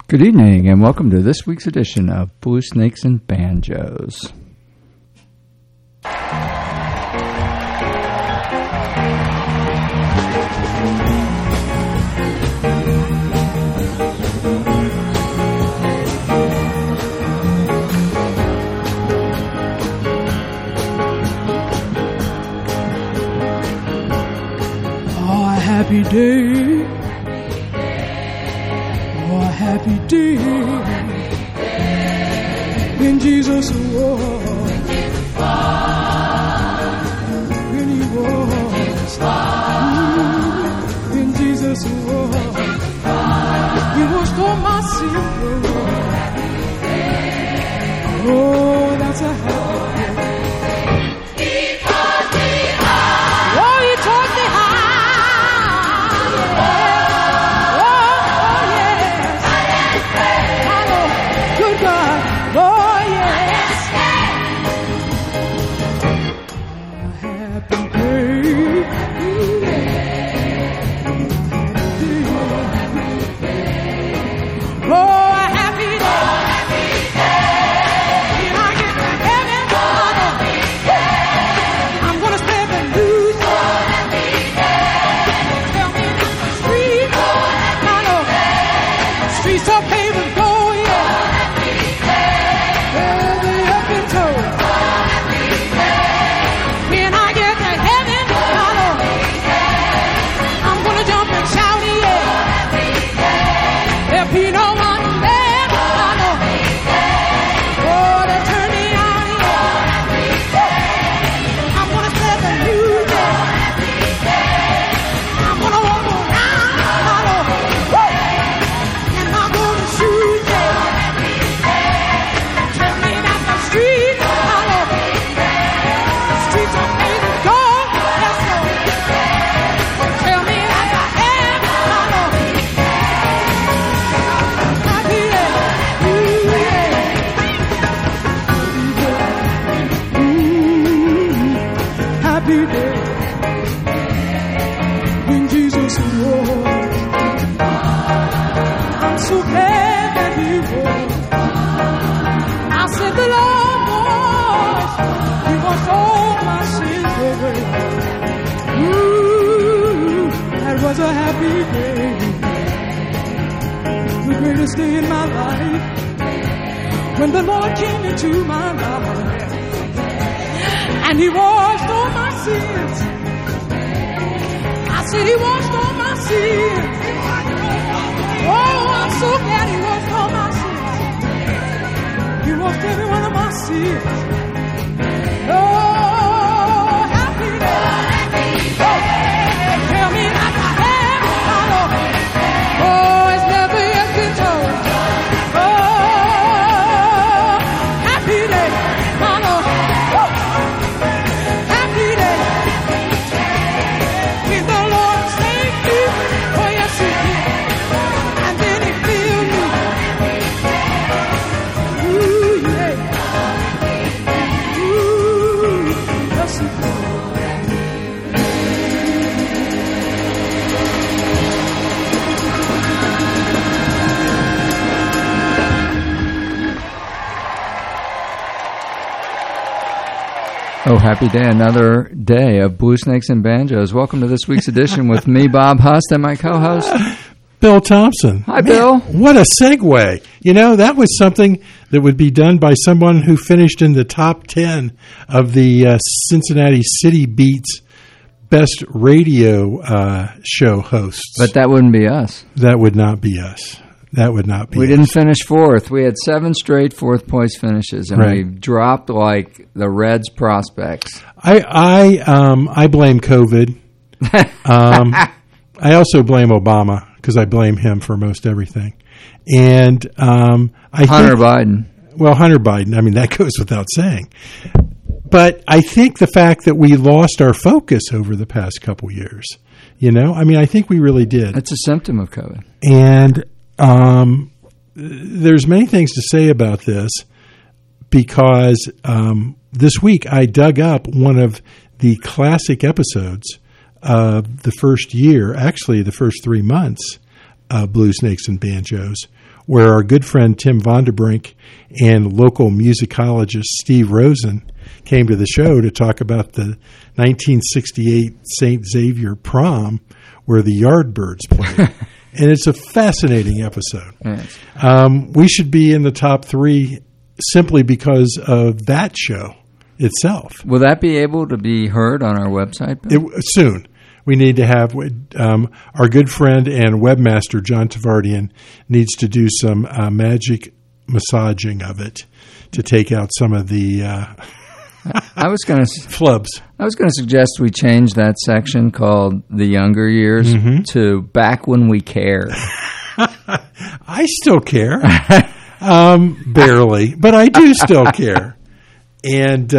Good evening, and welcome to this week's edition of Blue Snakes and Banjos. Oh, a happy day. Oh, a happy day when Jesus was, when he was, when Jesus was, he washed all my sins. Oh, that's a happy day. Was a happy day, the greatest day in my life, when the Lord came into my life, and he washed all my sins. I said he washed all my sins. Oh, I'm so glad he washed all my sins. He washed every one of my sins. Oh, happy day. Tell me that oh, it's never yet been told. Oh, happy day, my Lord. Oh, happy day. When the Lord saved you, oh yes he did, and then he filled me. Ooh, yeah. Ooh, yes he did. Oh, happy day, another day of Blue Snakes and Banjos. Welcome to this week's edition with me, Bob Hust, and my co-host, Bill Thompson. Hi, Bill. What a segue. You know, that was something that would be done by someone who finished in the top 10 of the Cincinnati City Beats best radio show hosts. But that wouldn't be us. That would not be us. That would not be We us. didn't finish fourth. We had 7 straight fourth-place finishes, and Right. we dropped like the Reds prospects. I blame COVID. I also blame Obama because I blame him for most everything. And Hunter Biden. Well, Hunter Biden, I mean, that goes without saying. But I think the fact that we lost our focus over the past couple years, you know, I mean, I think we really did. It's a symptom of COVID. And there's many things to say about this because this week I dug up one of the classic episodes of the first year, actually the first 3 months of Blue Snakes and Banjos, where our good friend Tim Vonderbrink and local musicologist Steve Rosen came to the show to talk about the 1968 St. Xavier prom where the Yardbirds played. And it's a fascinating episode. Yes. We should be in the top 3 simply because of that show itself. Will that be able to be heard on our website, Bill? Soon. We need to have our good friend and webmaster, John Tavardian, needs to do some magic massaging of it to take out some of the I was going to flubs. I was going to suggest we change that section called The Younger Years to Back When We Cared. I still care. Barely, but I do still care. And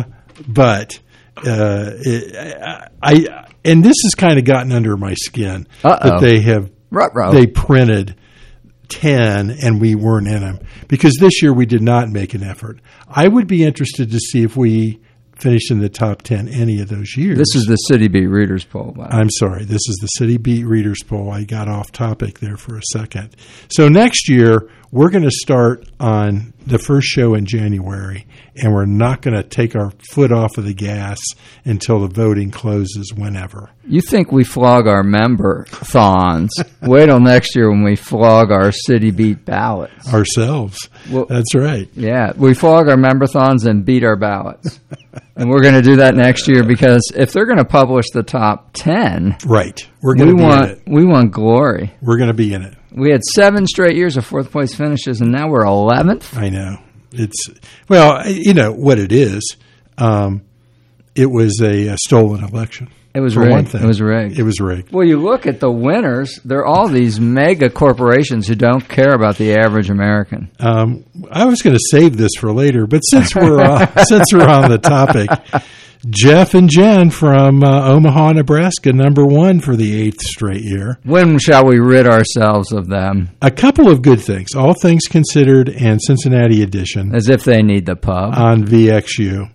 and this has kind of gotten under my skin that they printed 10 and we weren't in them, because this year we did not make an effort. I would be interested to see if we finished in the top 10 any of those years. This is the City Beat Readers Poll. I'm sorry. This is the City Beat Readers Poll. I got off topic there for a second. So next year, we're going to start on the first show in January, and we're not going to take our foot off of the gas until the voting closes whenever. You think we flog our member-thons. Wait till next year when we flog our City Beat ballots. Ourselves. Well, that's right. Yeah, we flog our member-thons and beat our ballots. And we're going to do that next year, because if they're going to publish the top 10, right, we're going to be in it. We want glory. We're going to be in it. We had 7 straight years of fourth-place finishes, and now we're 11th. I know. It's, well, you know what it is. It was a stolen election. It was for rigged. one thing. It was rigged. It was rigged. Well, you look at the winners, they're all these mega corporations who don't care about the average American. I was going to save this for later, but since we're on the topic, Jeff and Jen from Omaha, Nebraska, number 1 for the 8th straight year. When shall we rid ourselves of them? A couple of good things. All Things Considered and Cincinnati Edition. As if they need the pub. On VXU.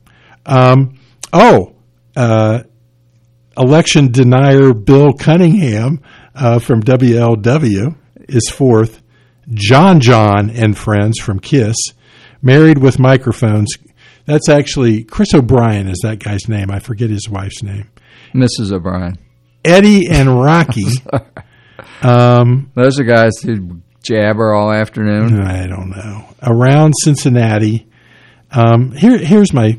Election denier Bill Cunningham from WLW is 4th. John and Friends from KISS. Married with Microphones. That's actually Chris O'Brien is that guy's name. I forget his wife's name. Mrs. O'Brien. Eddie and Rocky. Those are guys who jabber all afternoon. I don't know. Around Cincinnati. Here's my...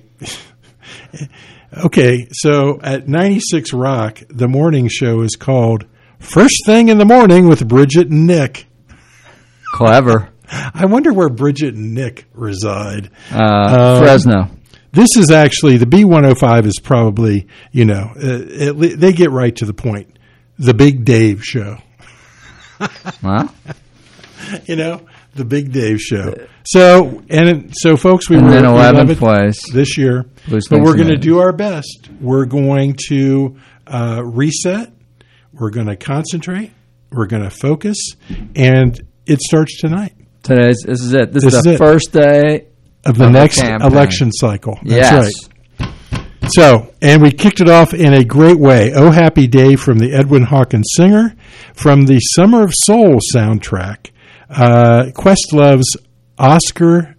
Okay, so at 96 Rock, the morning show is called First Thing in the Morning with Bridget and Nick. Clever. I wonder where Bridget and Nick reside. Fresno. This is actually, the B105 is probably, they get right to the point. The Big Dave Show. Huh? The Big Dave Show. So folks, we were in 11th place this year, but we're going to do our best. We're going to reset. We're going to concentrate. We're going to focus, and it starts tonight. This is it. This is the first day of the next election cycle. That's right. So, and we kicked it off in a great way. Oh, Happy Day from the Edwin Hawkins Singer, from the Summer of Soul soundtrack. Questlove's Oscar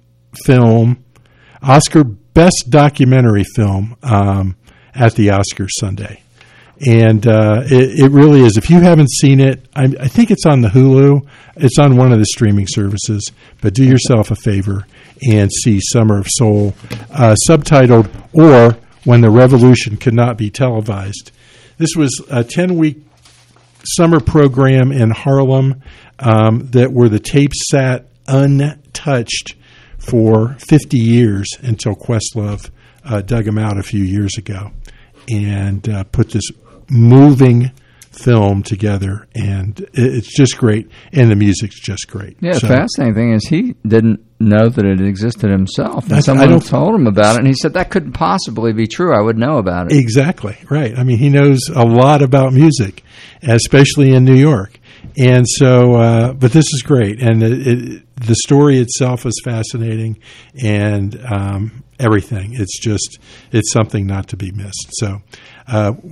Best Documentary Film at the Oscars Sunday. And it really is. If you haven't seen it, I think it's on the Hulu. It's on one of the streaming services. But do yourself a favor and see Summer of Soul, subtitled, or When the Revolution Could Not Be Televised. This was a 10-week summer program in Harlem where the tapes sat untouched for 50 years until Questlove dug them out a few years ago and put this moving film together, and it's just great, and the music's just great. Yeah, the fascinating thing is he didn't know that it existed himself. And someone told him about it, and he said, that couldn't possibly be true. I would know about it. Exactly, right. I mean, he knows a lot about music, especially in New York. And so, but this is great, and the story itself is fascinating, and everything. It's something not to be missed. So,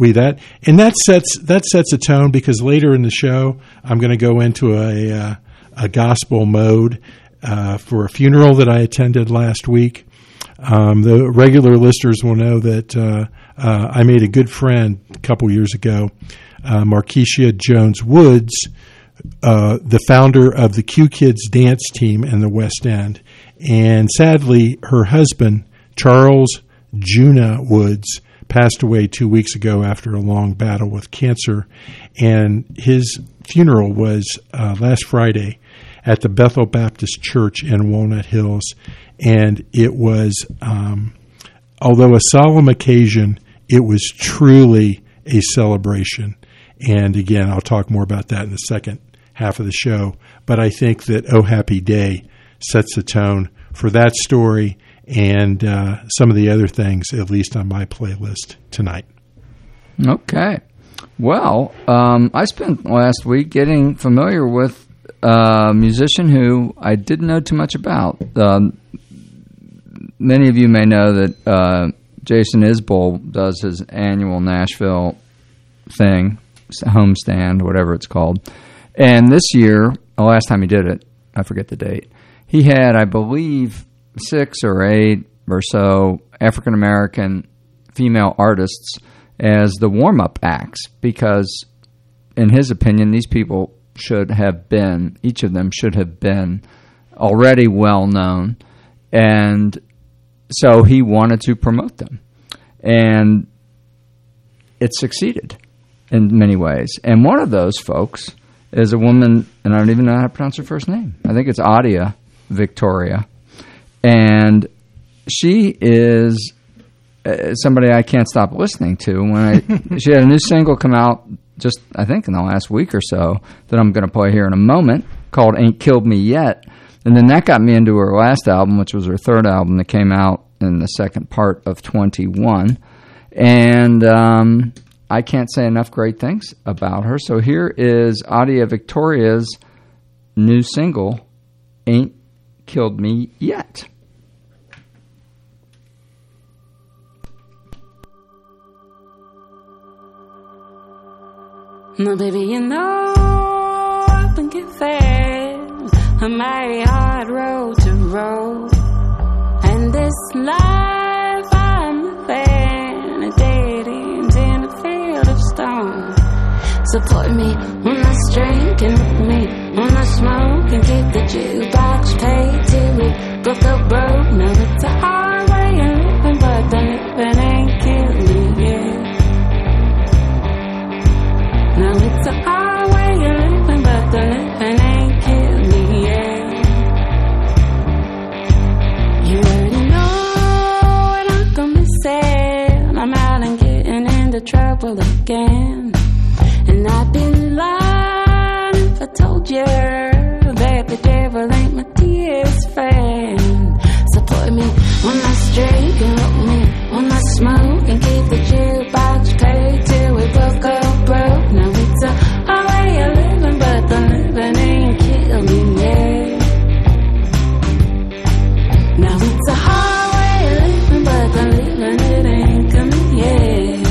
that sets a tone, because later in the show, I'm going to go into a gospel mode for a funeral that I attended last week. The regular listeners will know that I made a good friend a couple years ago, Markeisha Jones Woods, the founder of the Q Kids dance team in the West End. And sadly, her husband, Charles Juna Woods, passed away 2 weeks ago after a long battle with cancer. And his funeral was last Friday at the Bethel Baptist Church in Walnut Hills. And it was, although a solemn occasion, it was truly a celebration. And again, I'll talk more about that in the second half of the show. But I think that Oh Happy Day sets the tone for that story and some of the other things, at least on my playlist tonight. Okay. Well, I spent last week getting familiar with a musician who I didn't know too much about. Many of you may know that Jason Isbell does his annual Nashville thing, homestand, whatever it's called. And this year, the last time he did it, I forget the date, he had, I believe, 6 or 8 or so African-American female artists as the warm-up acts because, in his opinion, these people should have been, each of them should have been already well-known. And so he wanted to promote them. And it succeeded in many ways. And one of those folks is a woman, and I don't even know how to pronounce her first name. I think it's Adia Victoria. And she is somebody I can't stop listening to. She had a new single come out just, I think, in the last week or so that I'm going to play here in a moment called Ain't Killed Me Yet. And then that got me into her last album, which was her third album that came out in the second part of 21. And I can't say enough great things about her. So here is Adia Victoria's new single, Ain't Killed Me Yet. No, baby, you know I think it fast. A mighty hard road to road, and this life I'm living a dead end in a field of stone. Support me when I drink and with me when I smoke and keep the jukebox paid till we both go broke. Now it's a hard way of living, but the living ain't killed me yet. Now it's a hard way of living, but the living ain't killed me yet. You already know it ain't gonna be sad. I'm out and getting into trouble again. And I'd be lying if I told you that the devil ain't my dearest friend. Support me when I drink and with me when I smoke and keep the jukebox paid till we both go broke. Now it's a hard way of living, but the living ain't killed me yet. Now it's a hard way of living, but the living it ain't coming yet.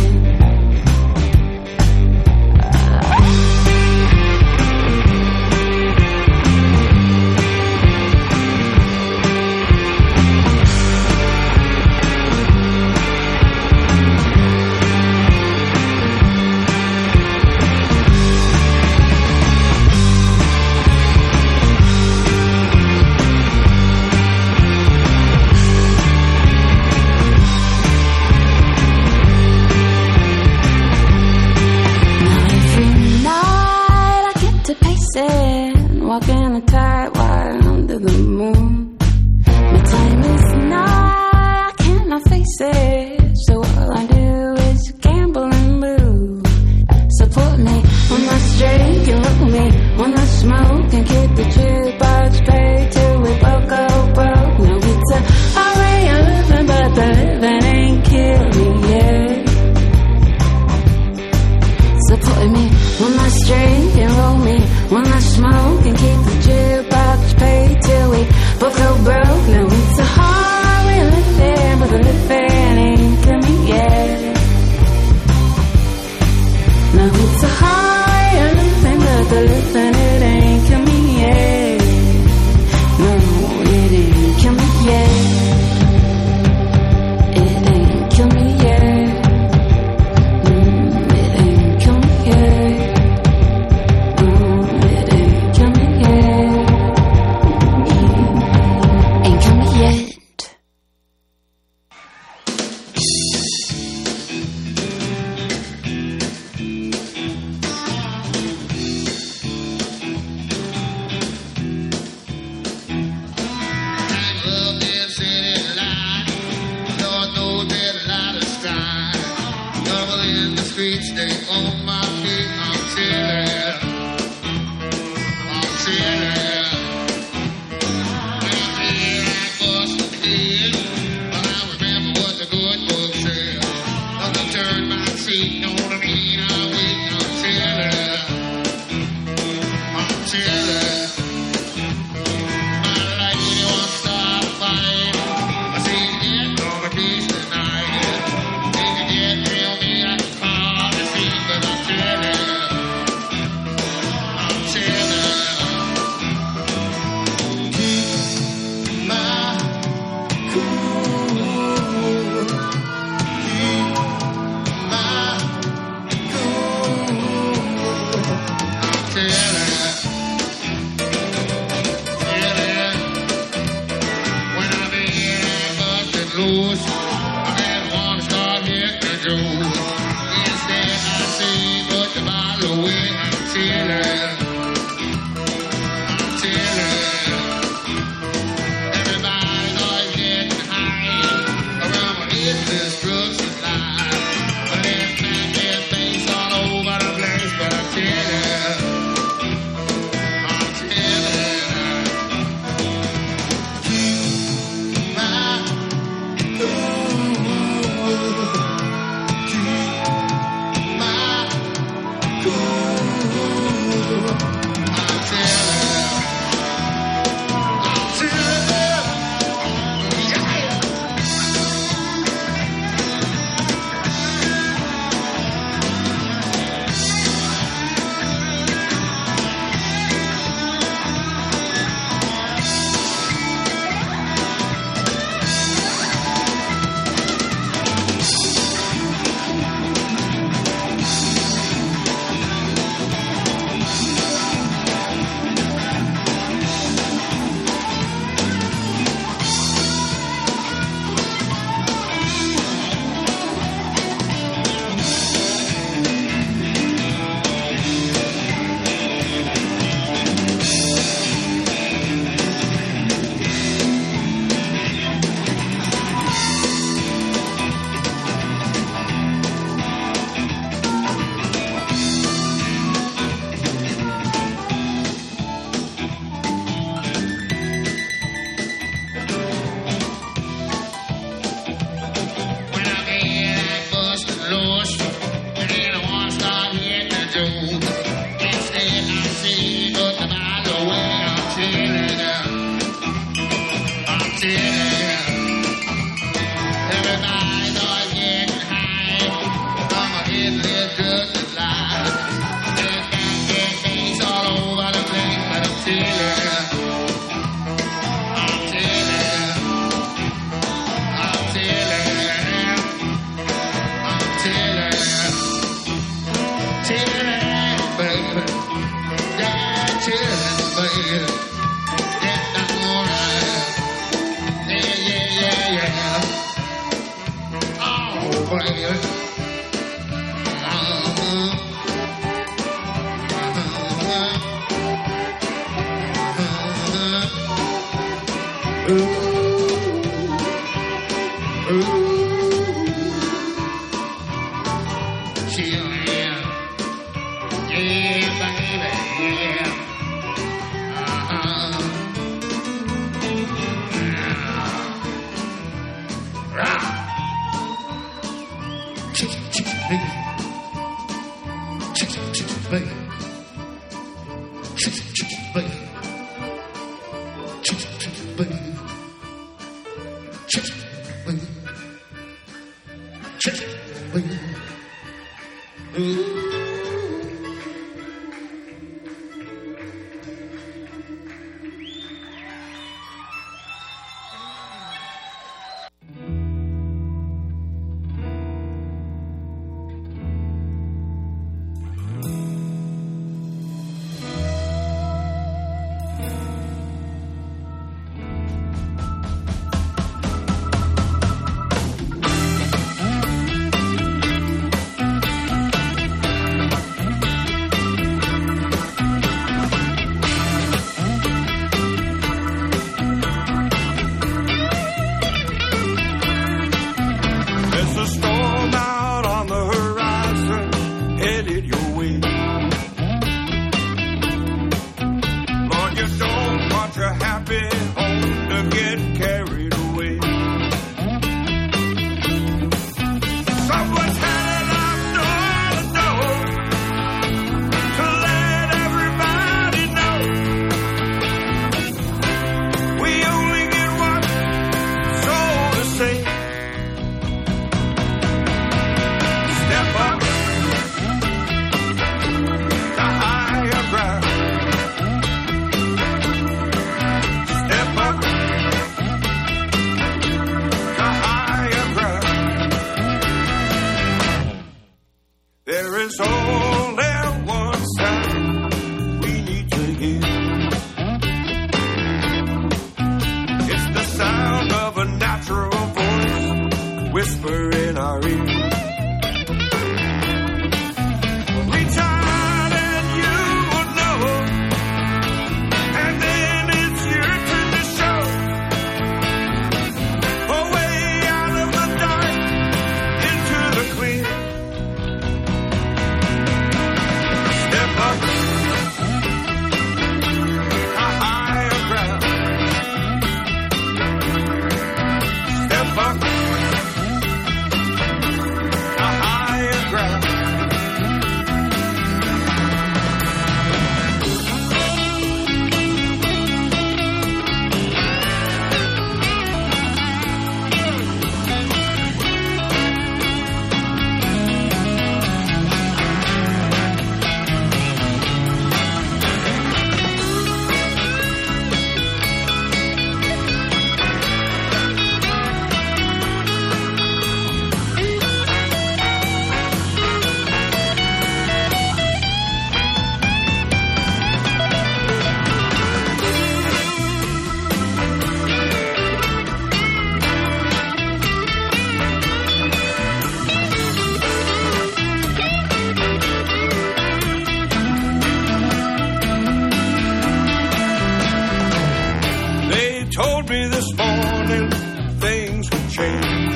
me this morning things would change.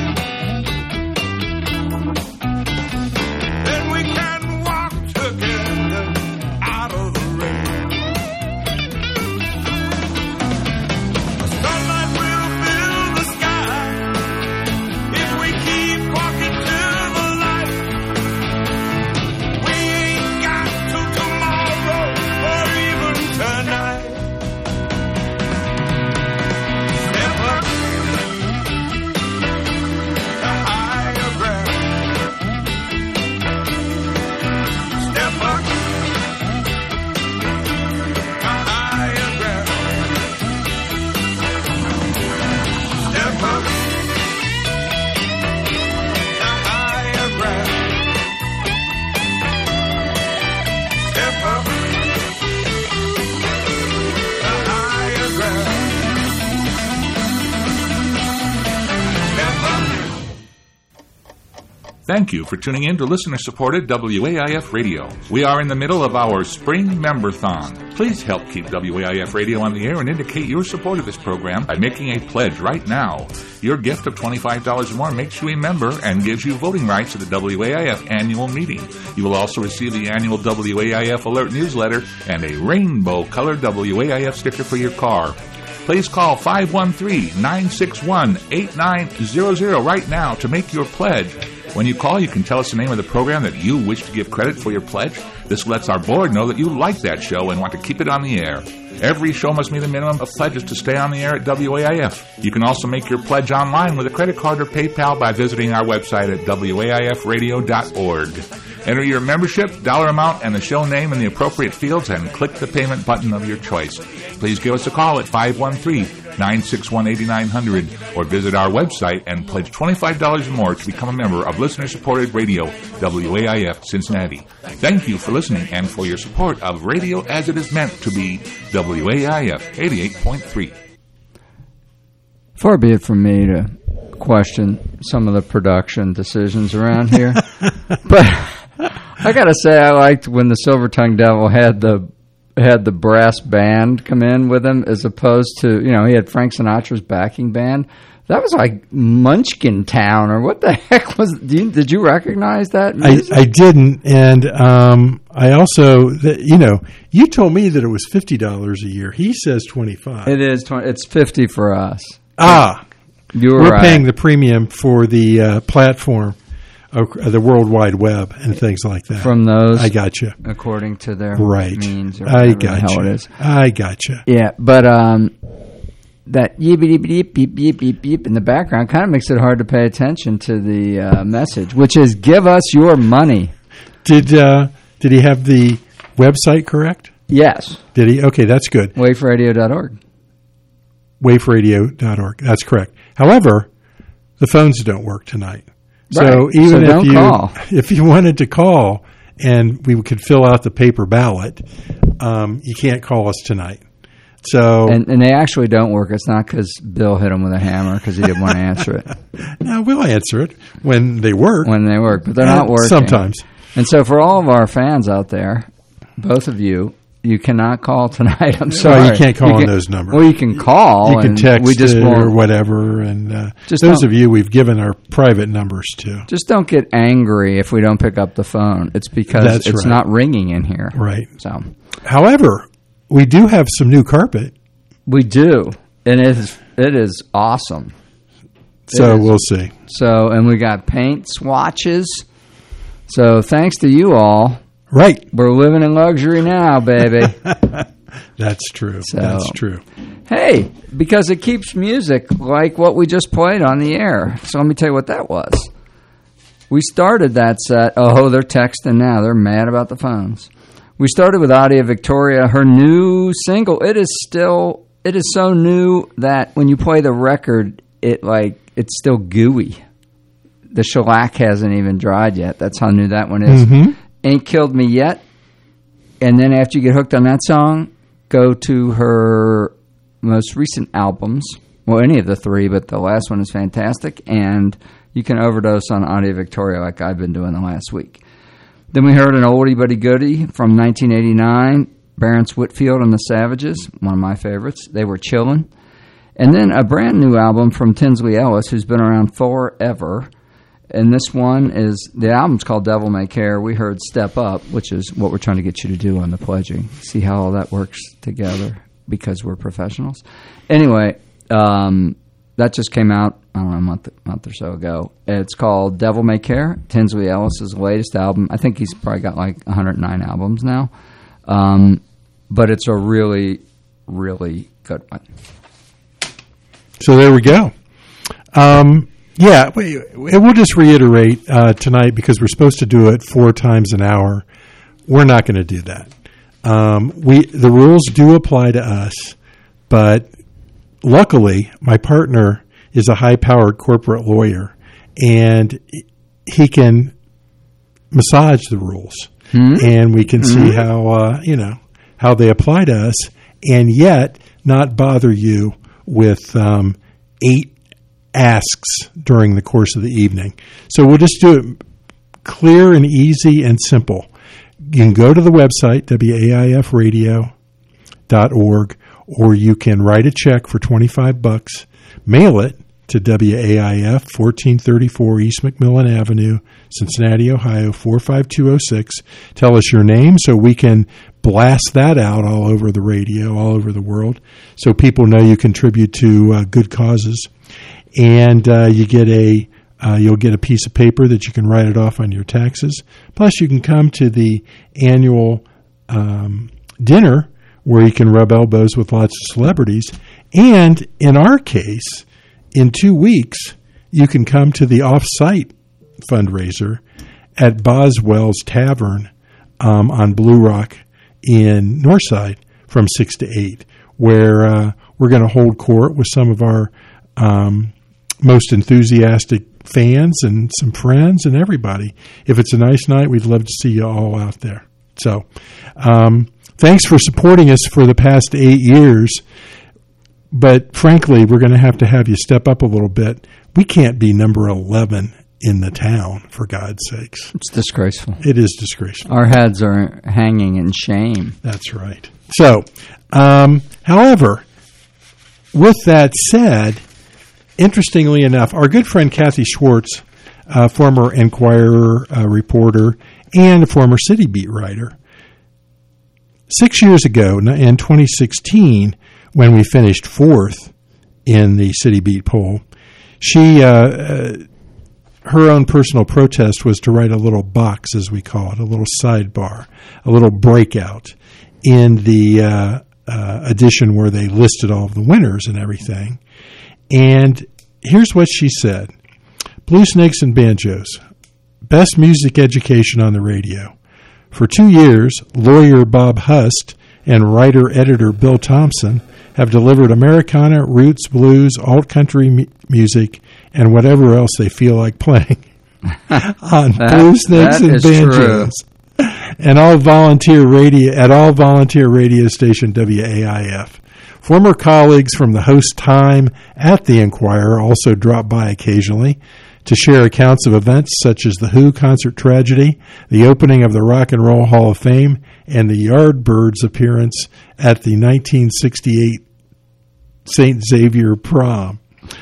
Then we can walk together out of the rain. The sunlight will fill the sky if we keep walking to the light. We ain't got till tomorrow or even tonight. Step up to higher ground. Step up to higher ground. Step up to higher ground. Step up to higher ground. Step up. Thank you for tuning in to listener-supported WAIF Radio. We are in the middle of our Spring Member-thon. Please help keep WAIF Radio on the air and indicate your support of this program by making a pledge right now. Your gift of $25 or more makes you a member and gives you voting rights at the WAIF annual meeting. You will also receive the annual WAIF Alert newsletter and a rainbow-colored WAIF sticker for your car. Please call 513-961-8900 right now to make your pledge. When you call, you can tell us the name of the program that you wish to give credit for your pledge. This lets our board know that you like that show and want to keep it on the air. Every show must meet a minimum of pledges to stay on the air at WAIF. You can also make your pledge online with a credit card or PayPal by visiting our website at waifradio.org. Enter your membership, dollar amount, and the show name in the appropriate fields and click the payment button of your choice. Please give us a call at 513-961-8900 or visit our website and pledge $25 or more to become a member of listener-supported radio, WAIF Cincinnati. Thank you for listening and for your support of radio as it is meant to be, WAIF 88.3. Far be it from me to question some of the production decisions around here, but I gotta say I liked when the Silver Tongue Devil had the brass band come in with him, as opposed to, he had Frank Sinatra's backing band. That was like Munchkin Town, or what the heck was? Did you recognize that music? I didn't, and I also, you told me that it was $50 a year. He says $25. It is 20. It's $50 for us. We're right. Paying the premium for the platform, the World Wide Web, and things like that. From those, I gotcha. According to their means, or I gotcha. The hell it is. I gotcha. Yeah, but that beep beep beep beep beep beep in the background kind of makes it hard to pay attention to the message, which is "Give us your money." Did he have the website correct? Yes. Did he? Okay, that's good. Waferadio.org. Waferadio.org. That's correct. However, the phones don't work tonight. Right. So even if you wanted to call and we could fill out the paper ballot, you can't call us tonight. So and they actually don't work. It's not because Bill hit them with a hammer because he didn't want to answer it. No, we'll answer it when they work. When they work, but they're not working. Sometimes. And so for all of our fans out there, both of you, you cannot call tonight. I'm sorry. Well, you can't call on those numbers. Well, you can call. You can text we just or whatever. And those of you we've given our private numbers to. Just don't get angry if we don't pick up the phone. It's because it's not ringing in here. Right. So, however, we do have some new carpet. We do. And it is awesome. So we'll see. So, and we got paint swatches. So thanks to you all. Right. We're living in luxury now, baby. That's true. That's true. Hey, because it keeps music like what we just played on the air. So let me tell you what that was. We started that set. Oh, they're texting now. They're mad about the phones. We started with Adia Victoria, her new single. It is so new that when you play the record, it's still gooey. The shellac hasn't even dried yet. That's how new that one is. Mm-hmm. Ain't Killed Me Yet. And then after you get hooked on that song, go to her most recent albums. Well, any of the three, but the last one is fantastic. And you can overdose on Adia Victoria like I've been doing the last week. Then we heard an oldie but a goodie from 1989, Barence Whitfield and the Savages, one of my favorites. They Were Chillin'. And then a brand new album from Tinsley Ellis, who's been around forever. And this one is, the album's called Devil May Care. We heard Step Up, which is what we're trying to get you to do on the pledging. See how all that works together because we're professionals. Anyway, that just came out, I don't know, a month or so ago. It's called Devil May Care, Tinsley Ellis' latest album. I think he's probably got like 109 albums now. But it's a really, really good one. So there we go. We'll just reiterate tonight, because we're supposed to do it 4 times an hour. We're not going to do that. The rules do apply to us, but luckily my partner is a high-powered corporate lawyer, and he can massage the rules, and we can see how they apply to us, and yet not bother you with 8 asks during the course of the evening. So we'll just do it clear and easy and simple. You can go to the website, waifradio.org, or you can write a check for $25, mail it to WAIF, 1434 East McMillan Avenue, Cincinnati, Ohio, 45206. Tell us your name so we can blast that out all over the radio, all over the world, so people know you contribute to good causes. And you'll get a piece of paper that you can write it off on your taxes. Plus, you can come to the annual dinner where you can rub elbows with lots of celebrities. And in our case, in 2 weeks, you can come to the off-site fundraiser at Boswell's Tavern on Blue Rock in Northside from 6 to 8, where we're going to hold court with some of our most enthusiastic fans and some friends and everybody. If it's a nice night, we'd love to see you all out there. So thanks for supporting us for the past 8 years. But frankly, we're going to have you step up a little bit. We can't be number 11 in the town, for God's sakes. It's disgraceful. It is disgraceful. Our heads are hanging in shame. That's right. So, however, with that said, interestingly enough, our good friend Kathy Schwartz, former Enquirer reporter and a former City Beat writer, 6 years ago, in 2016, when we finished 4th in the City Beat poll, she, her own personal protest was to write a little box, as we call it, a little sidebar, a little breakout in the edition where they listed all of the winners and everything. And here's what she said. Blue Snakes and Banjos, best music education on the radio. For 2 years, lawyer Bob Hust and writer-editor Bill Thompson have delivered Americana, roots, blues, alt-country music, and whatever else they feel like playing on Blue Snakes and Banjos. And all volunteer radio station WAIF. Former colleagues from the host time at the Enquirer also drop by occasionally to share accounts of events such as the Who concert tragedy, the opening of the Rock and Roll Hall of Fame, and the Yardbirds appearance at the 1968 St. Xavier prom.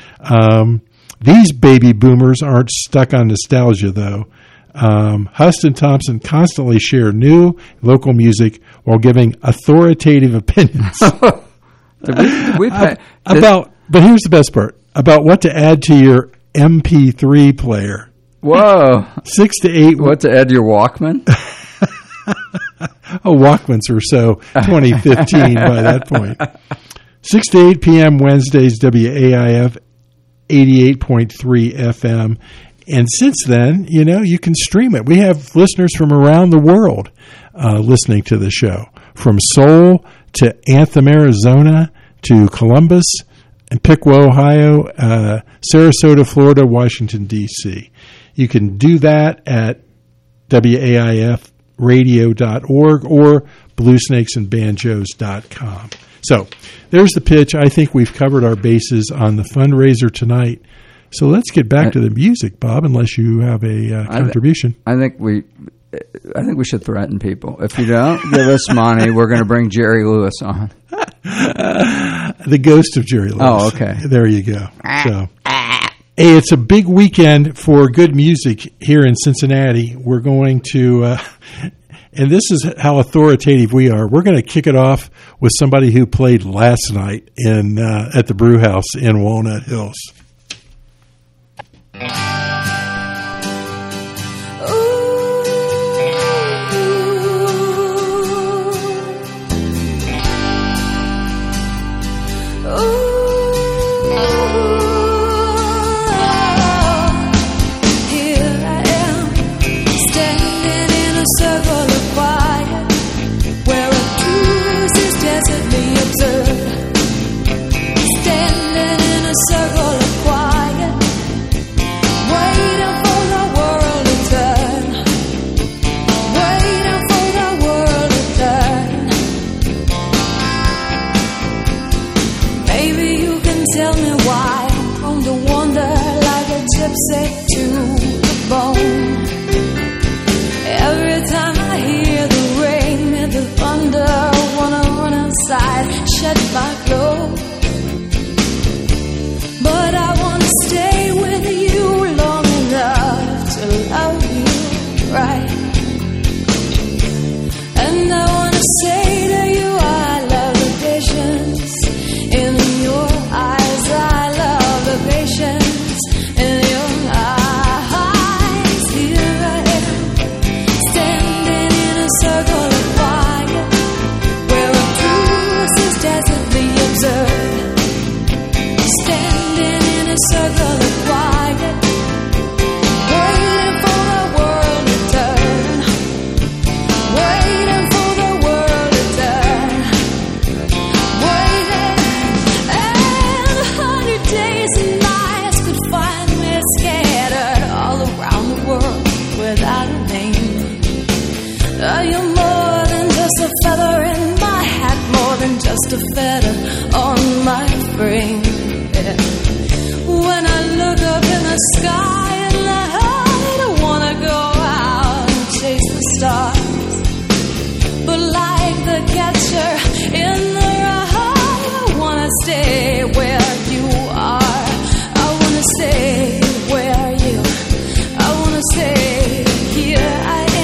These baby boomers aren't stuck on nostalgia, though. Hust and Thompson constantly share new local music while giving authoritative opinions But here's the best part, about what to add to your MP3 player. Whoa. 6 to 8. What to add to your Walkman? Walkmans or so, 2015 by that point. 6 to 8 p.m. Wednesdays, WAIF 88.3 FM. And since then, you can stream it. We have listeners from around the world listening to the show, from Seoul to Anthem, Arizona, to Columbus and Piqua, Ohio, Sarasota, Florida, Washington, D.C. You can do that at waifradio.org or bluesnakesandbanjos.com. So there's the pitch. I think we've covered our bases on the fundraiser tonight. So let's get back to the music, Bob, unless you have a contribution. I think we should threaten people. If you don't give us money, we're going to bring Jerry Lewis on. The ghost of Jerry Lewis. Oh, okay. There you go. So, hey, it's a big weekend for good music here in Cincinnati. We're going to, and this is how authoritative we are. We're going to kick it off with somebody who played last night in at the Brew House in Walnut Hills.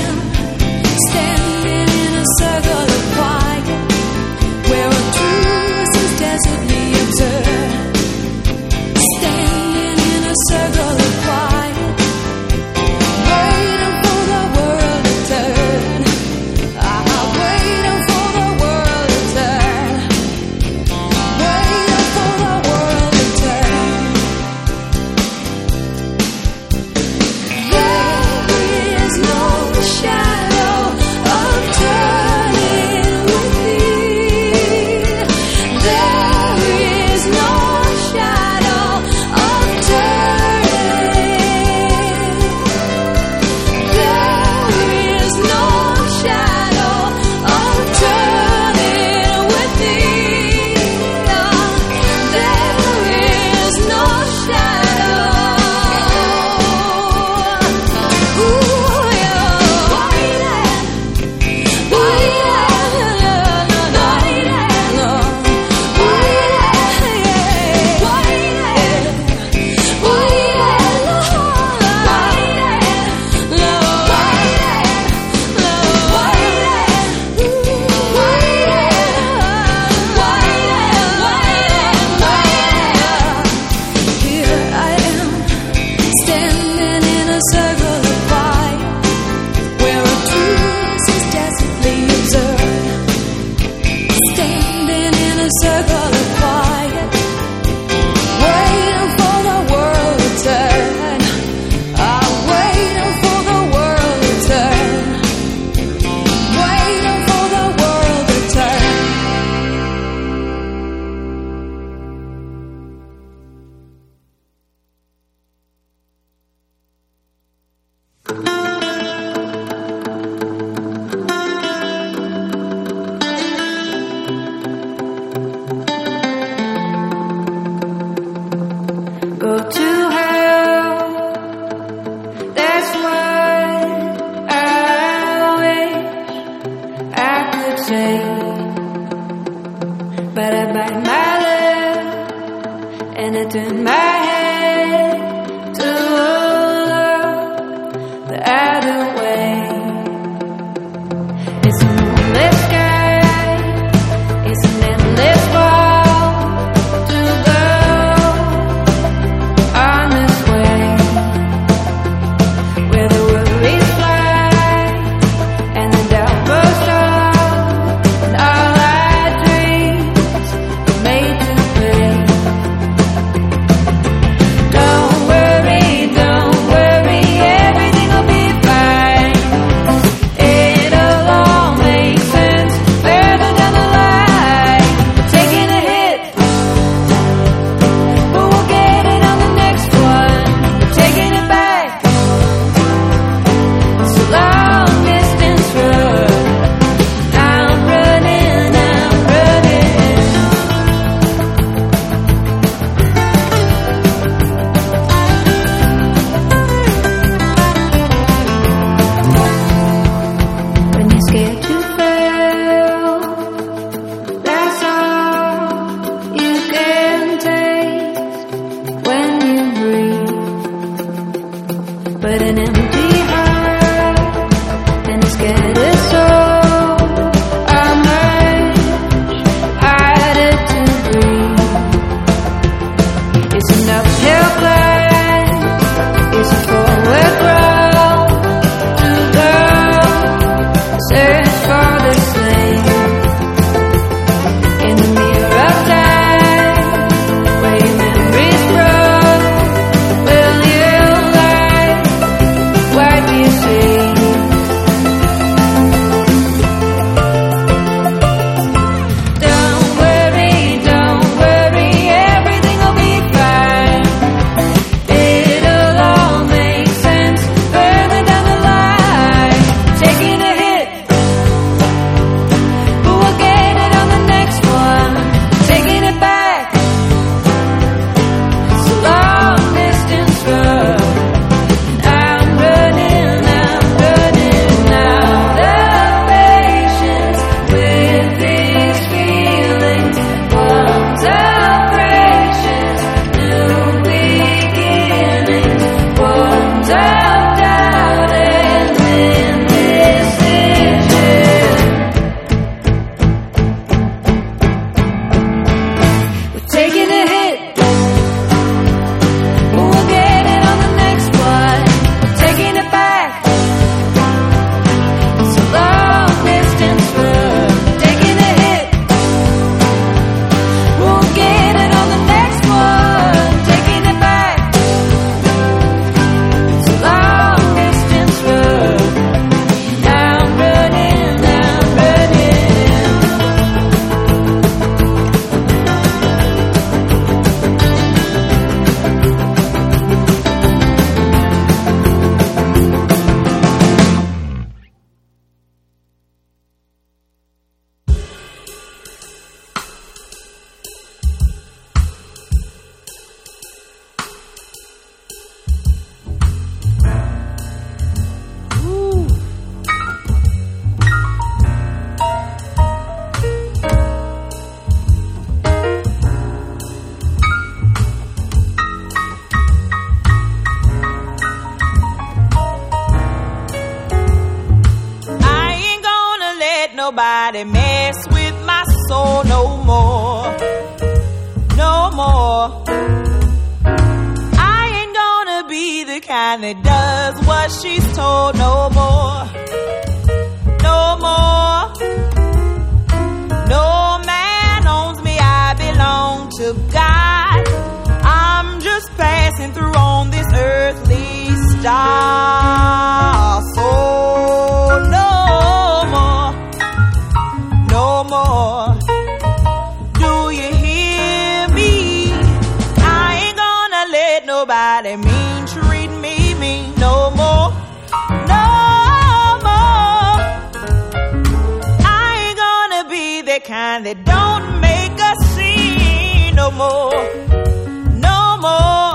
Standing in a circle of quiet, where a truth I turn my head to look the other way. It's a moonlit sky, it's an endless walk to go on this way, where the worries fly and the doubt goes strong, and all our dreams are made to pay. Don't worry, everything will be fine. It'll all make sense further down the line. We're taking a hit, but we'll get it on the next one. We're taking it back. It's a long distance run. I'm running. When you're scared to fail, that's all you can taste when you breathe. But an empty heart and a scattered soul are much harder to breathe. It's an uphill climb, it's a forward crawl to go search for the slave in the mirror of time, where your memories grow. Will you lie? What do you see? Don't worry, everything will be fine. It'll all make sense further down the line. Taking a hit, but we'll get it on the next one. Taking it back. It's a long distance run. I'm running out of patience with these feelings. Ones of precious new beginnings. Ones of doubt and indecision. We're taking a hit, but we'll get it on the next one. We're taking it back. It's a long distance run. Taking a hit, we'll get it on the next one. Taking it back. It's a long distance run. I'm running. I ain't gonna let nobody mess with my soul no more. No more. I ain't gonna be the kind that does what she's told no more. No more. No man owns me, I belong to God. I'm just passing through on this earthly star. So no more. No more. Do you hear me? I ain't gonna let nobody mean treat me mean no more. No more. I ain't gonna be the kind that don't make a scene no more. No more.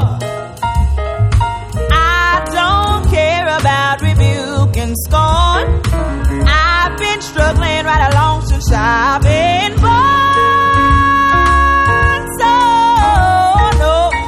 I don't care about rebuke and scorn. I've been struggling right along since I've been born. So no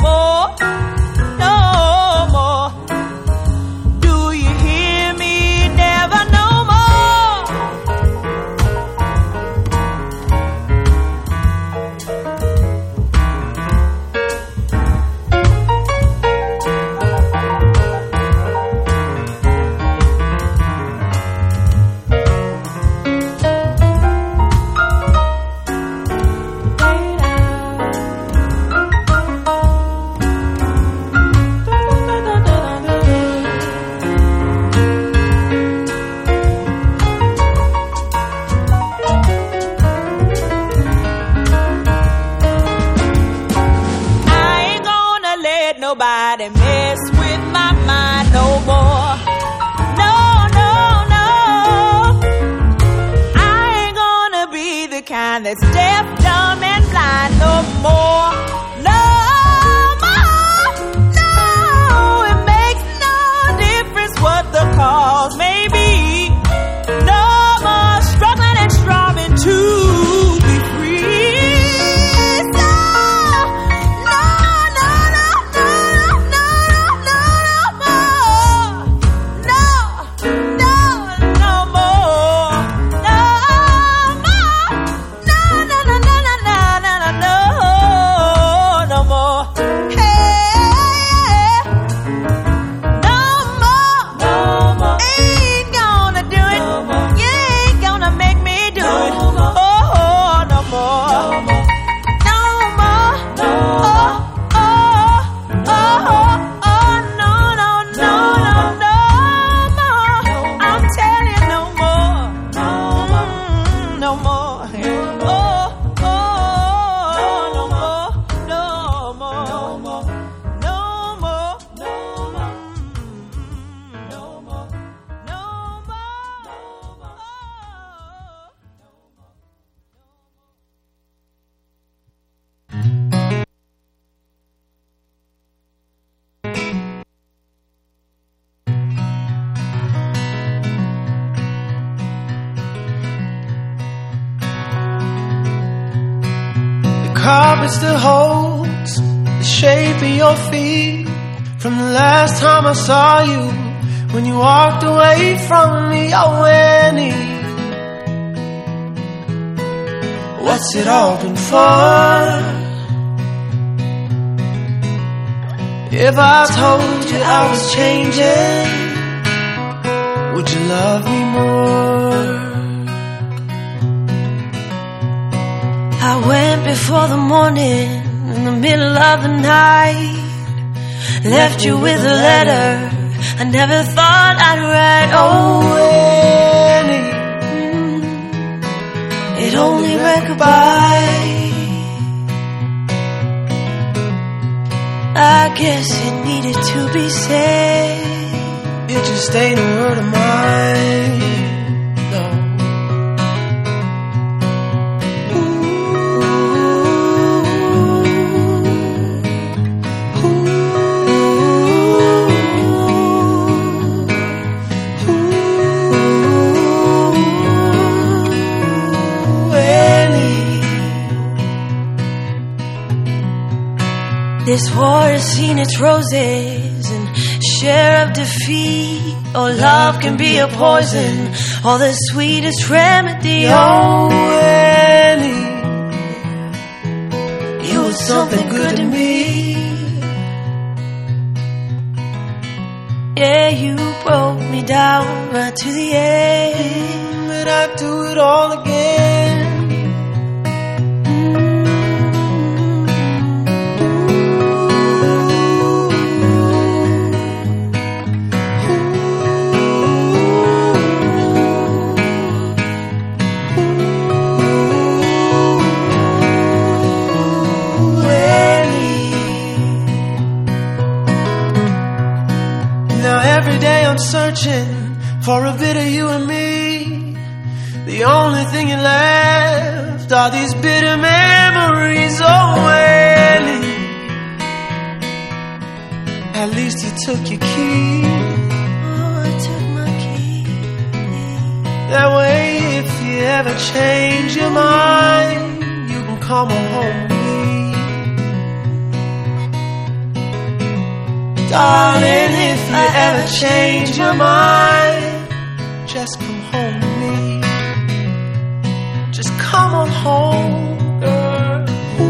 that's deaf, dumb, and blind no more. No more. No, it makes no difference what the cause may be. No more struggling and striving to be free. So, no, no, no, no, no, no, no more. No, no, no more. No more. No, no, no, no, no, no, no, no, no more. Hey, no more. No more. Ain't gonna do it. You ain't gonna make me do it. Oh, no more. No more. Oh, oh, oh, oh, no, no, no, no, no more. I'm telling you, no more. No more. Oh, oh, no more. No more. No more. No more. No more. No more. No more. The carpet still holds the shape of your feet from the last time I saw you when you walked away from me. Oh, Annie, what's it all been for? If I told you I was changing, would you love me more? I went before the morning, in the middle of the night, left you with a letter I never thought I'd write. Oh, Annie, it only read goodbye. I guess it needed to be said. it just ain't a word of mine. No. This war has seen its roses and share of defeat. Oh, love can be a poison or the sweetest remedy. Oh, Annie, you were something good to me. Yeah, you broke me down right to the end. But I'd do it all again. Searching for a bit of you and me. The only thing you left are these bitter memories. Oh, Annie, at least you took your key. Oh, I took my key. That way, if you ever change your mind, you can come on home with me. Darling, if you ever change your mind, just come home to me. Just come on home, girl.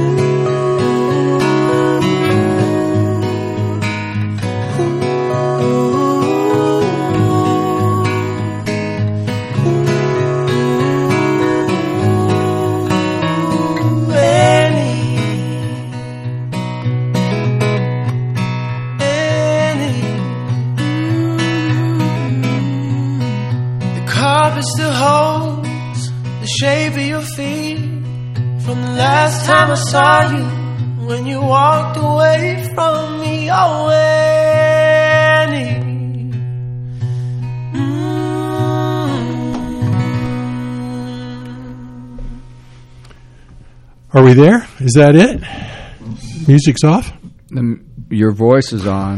Still holds the shape of your feet from the last time I saw you when you walked away from me. Oh, Annie, Are we there? Is that it? Music's off? Your voice is on.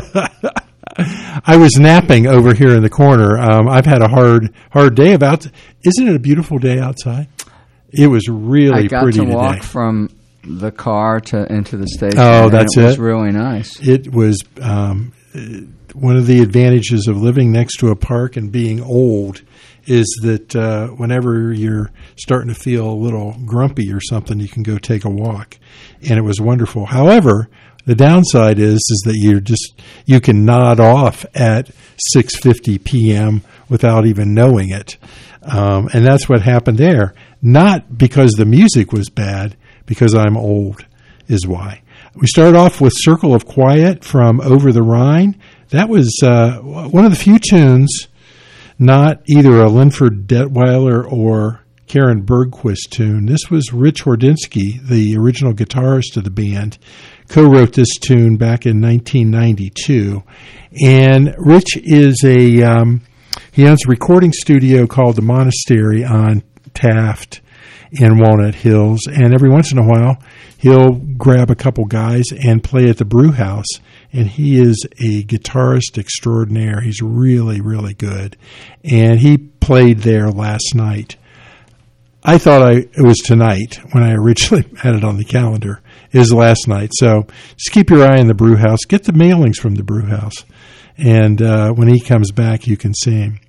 I was napping over here in the corner. I've had a hard day. Isn't it a beautiful day outside? It was really pretty today. I got to walk from the car into the station. Oh, that's it? It was really nice. It was one of the advantages of living next to a park and being old is that whenever you're starting to feel a little grumpy or something, you can go take a walk. And it was wonderful. However, the downside is that you can nod off at 6:50 p.m. without even knowing it. And that's what happened there. Not because the music was bad, because I'm old is why. We started off with Circle of Quiet from Over the Rhine. That was one of the few tunes, not either a Linford Detweiler or Karen Bergquist tune. This was Rich Hordinsky, the original guitarist of the band, co-wrote this tune back in 1992. And Rich is he owns a recording studio called The Monastery on Taft in Walnut Hills. And every once in a while, he'll grab a couple guys and play at the Brew House. And he is a guitarist extraordinaire. He's really, really good. And he played there last night. I thought it was tonight when I originally had it on the calendar. It was last night. So just keep your eye on the Brew House. Get the mailings from the Brew House. And when he comes back, you can see him.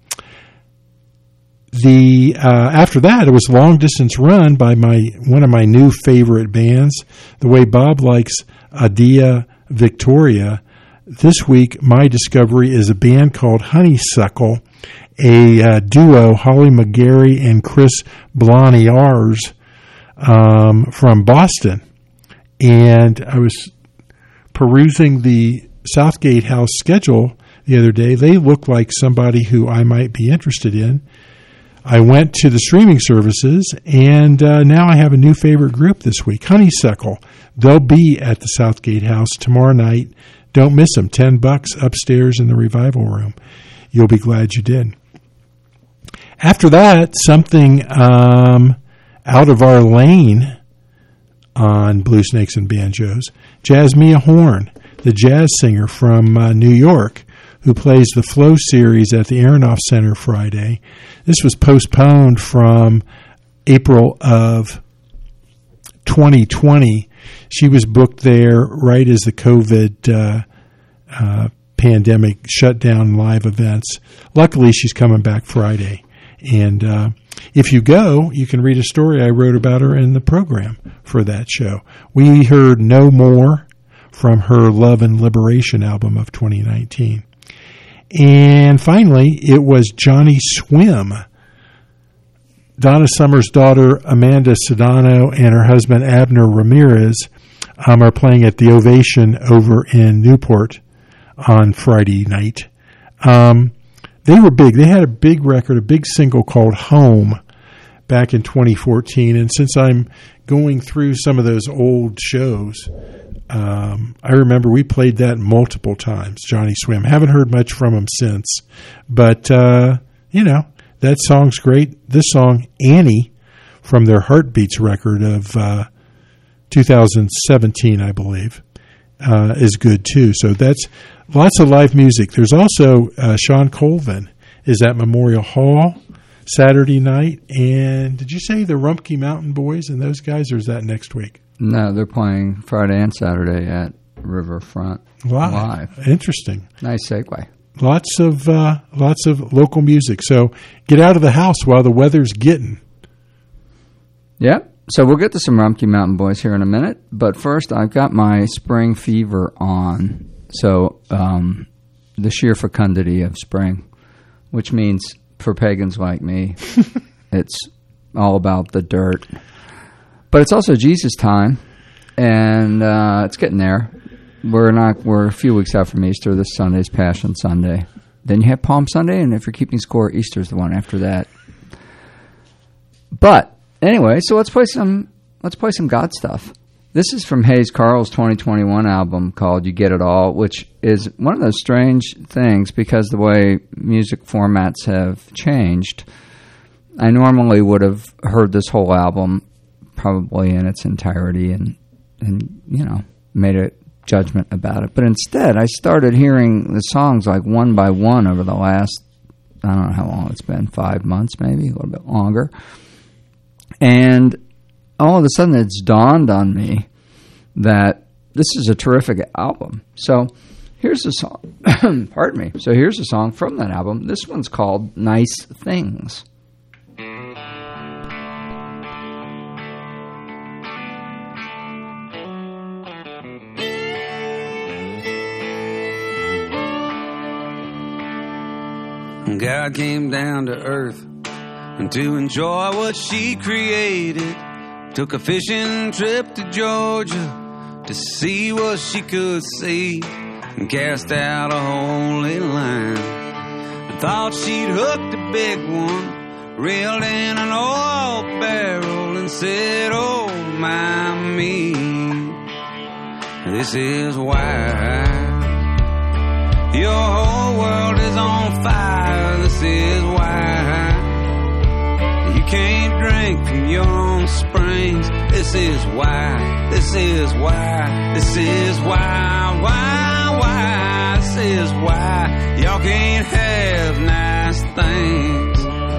After that, it was Long Distance Run by one of my new favorite bands. The way Bob likes Adia Victoria. This week, my discovery is a band called Honeysuckle, a duo, Holly McGarry and Chris Blaniars from Boston. And I was perusing the Southgate House schedule the other day. They look like somebody who I might be interested in. I went to the streaming services, and now I have a new favorite group this week, Honeysuckle. They'll be at the Southgate House tomorrow night. Don't miss them. $10 upstairs in the Revival Room. You'll be glad you did. After that, something out of our lane on Blue Snakes and Banjos, Jasmia Horn, the jazz singer from New York, who plays the Flow series at the Aronoff Center Friday. This was postponed from April of 2020. She was booked there right as the COVID pandemic shut down live events. Luckily, she's coming back Friday. And if you go, you can read a story I wrote about her in the program for that show. We heard No More from her Love and Liberation album of 2019. And finally, it was Johnny Swim. Donna Summer's daughter, Amanda Sedano, and her husband, Abner Ramirez, are playing at the Ovation over in Newport on Friday night. They were big. They had a big record, a big single called Home back in 2014. And since I'm going through some of those old shows, I remember we played that multiple times, Johnny Swim. Haven't heard much from him since. But, that song's great. This song, Annie, from their Heartbeats record of 2017, I believe, is good too. So that's lots of live music. There's also Sean Colvin is at Memorial Hall Saturday night. And did you say the Rumpke Mountain Boys and those guys, or is that next week? No, they're playing Friday and Saturday at Riverfront Live. Interesting. Nice segue. Lots of local music. So get out of the house while the weather's getting. Yep. So we'll get to some Rumpke Mountain Boys here in a minute. But first, I've got my spring fever on. So the sheer fecundity of spring, which means for pagans like me, it's all about the dirt. But it's also Jesus time, and it's getting there. We're a few weeks out from Easter. This Sunday's Passion Sunday. Then you have Palm Sunday, and if you're keeping score, Easter's the one after that. But anyway, so let's play some God stuff. This is from Hayes Carll's 2021 album called You Get It All, which is one of those strange things because the way music formats have changed. I normally would have heard this whole album probably in its entirety and made a judgment about it. But instead, I started hearing the songs like one by one over the last, I don't know how long it's been, 5 months maybe, a little bit longer. And all of a sudden it's dawned on me that this is a terrific album. So here's a song. Pardon me. So here's a song from that album. This one's called Nice Things. God came down to earth and to enjoy what she created. Took a fishing trip to Georgia to see what she could see, and cast out a holy line. I thought she'd hooked a big one, reeled in an oil barrel, and said, oh my me, this is why your whole world is on fire. This is why you can't drink from your own springs. This is why, this is why, this is why, this is why y'all can't have nice things.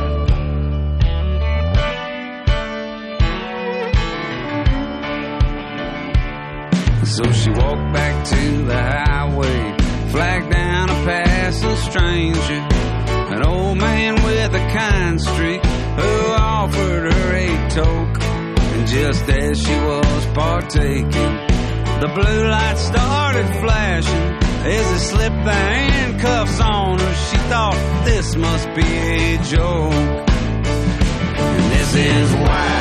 So she walked back to the highway, flagged down a passing stranger, an old man with a kind streak who offered her a toke. And just as she was partaking, the blue light started flashing. As it slipped the handcuffs on her, she thought this must be a joke. And this is why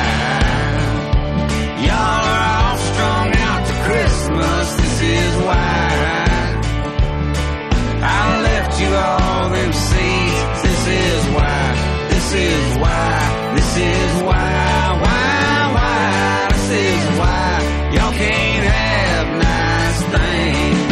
y'all are all strung out to Christmas. This is why I left you all them seeds. This is why, this is why, this is why, this is why y'all can't have nice things.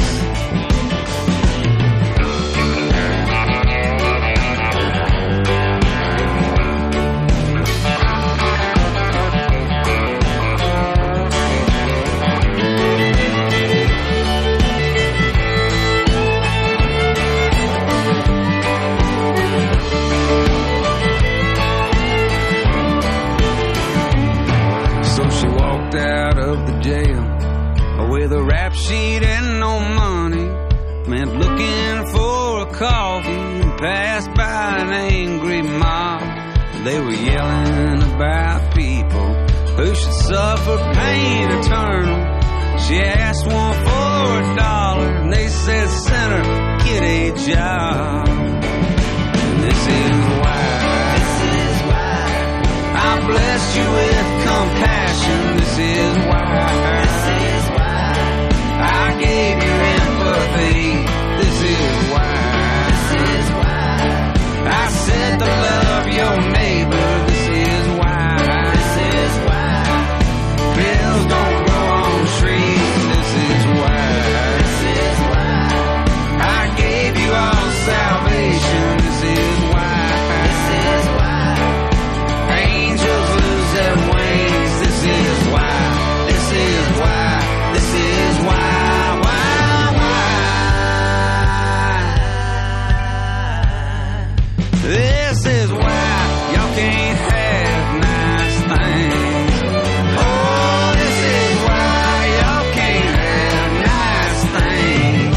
Out of the jail with a rap sheet and no money, meant looking for a coffee, and passed by an angry mob. They were yelling about people who should suffer pain eternal. She asked one for $1, and they said, sinner, get a job. And this is why I blessed you with compassion. This is why I gave you empathy. This is why I said to love your neighbor. This is why bills don't grow on trees. This is why I gave you all salvation. This is why angels lose their wings. This is why, this is why, this is why. This is why y'all can't have nice things. Oh, this is why y'all can't have nice things.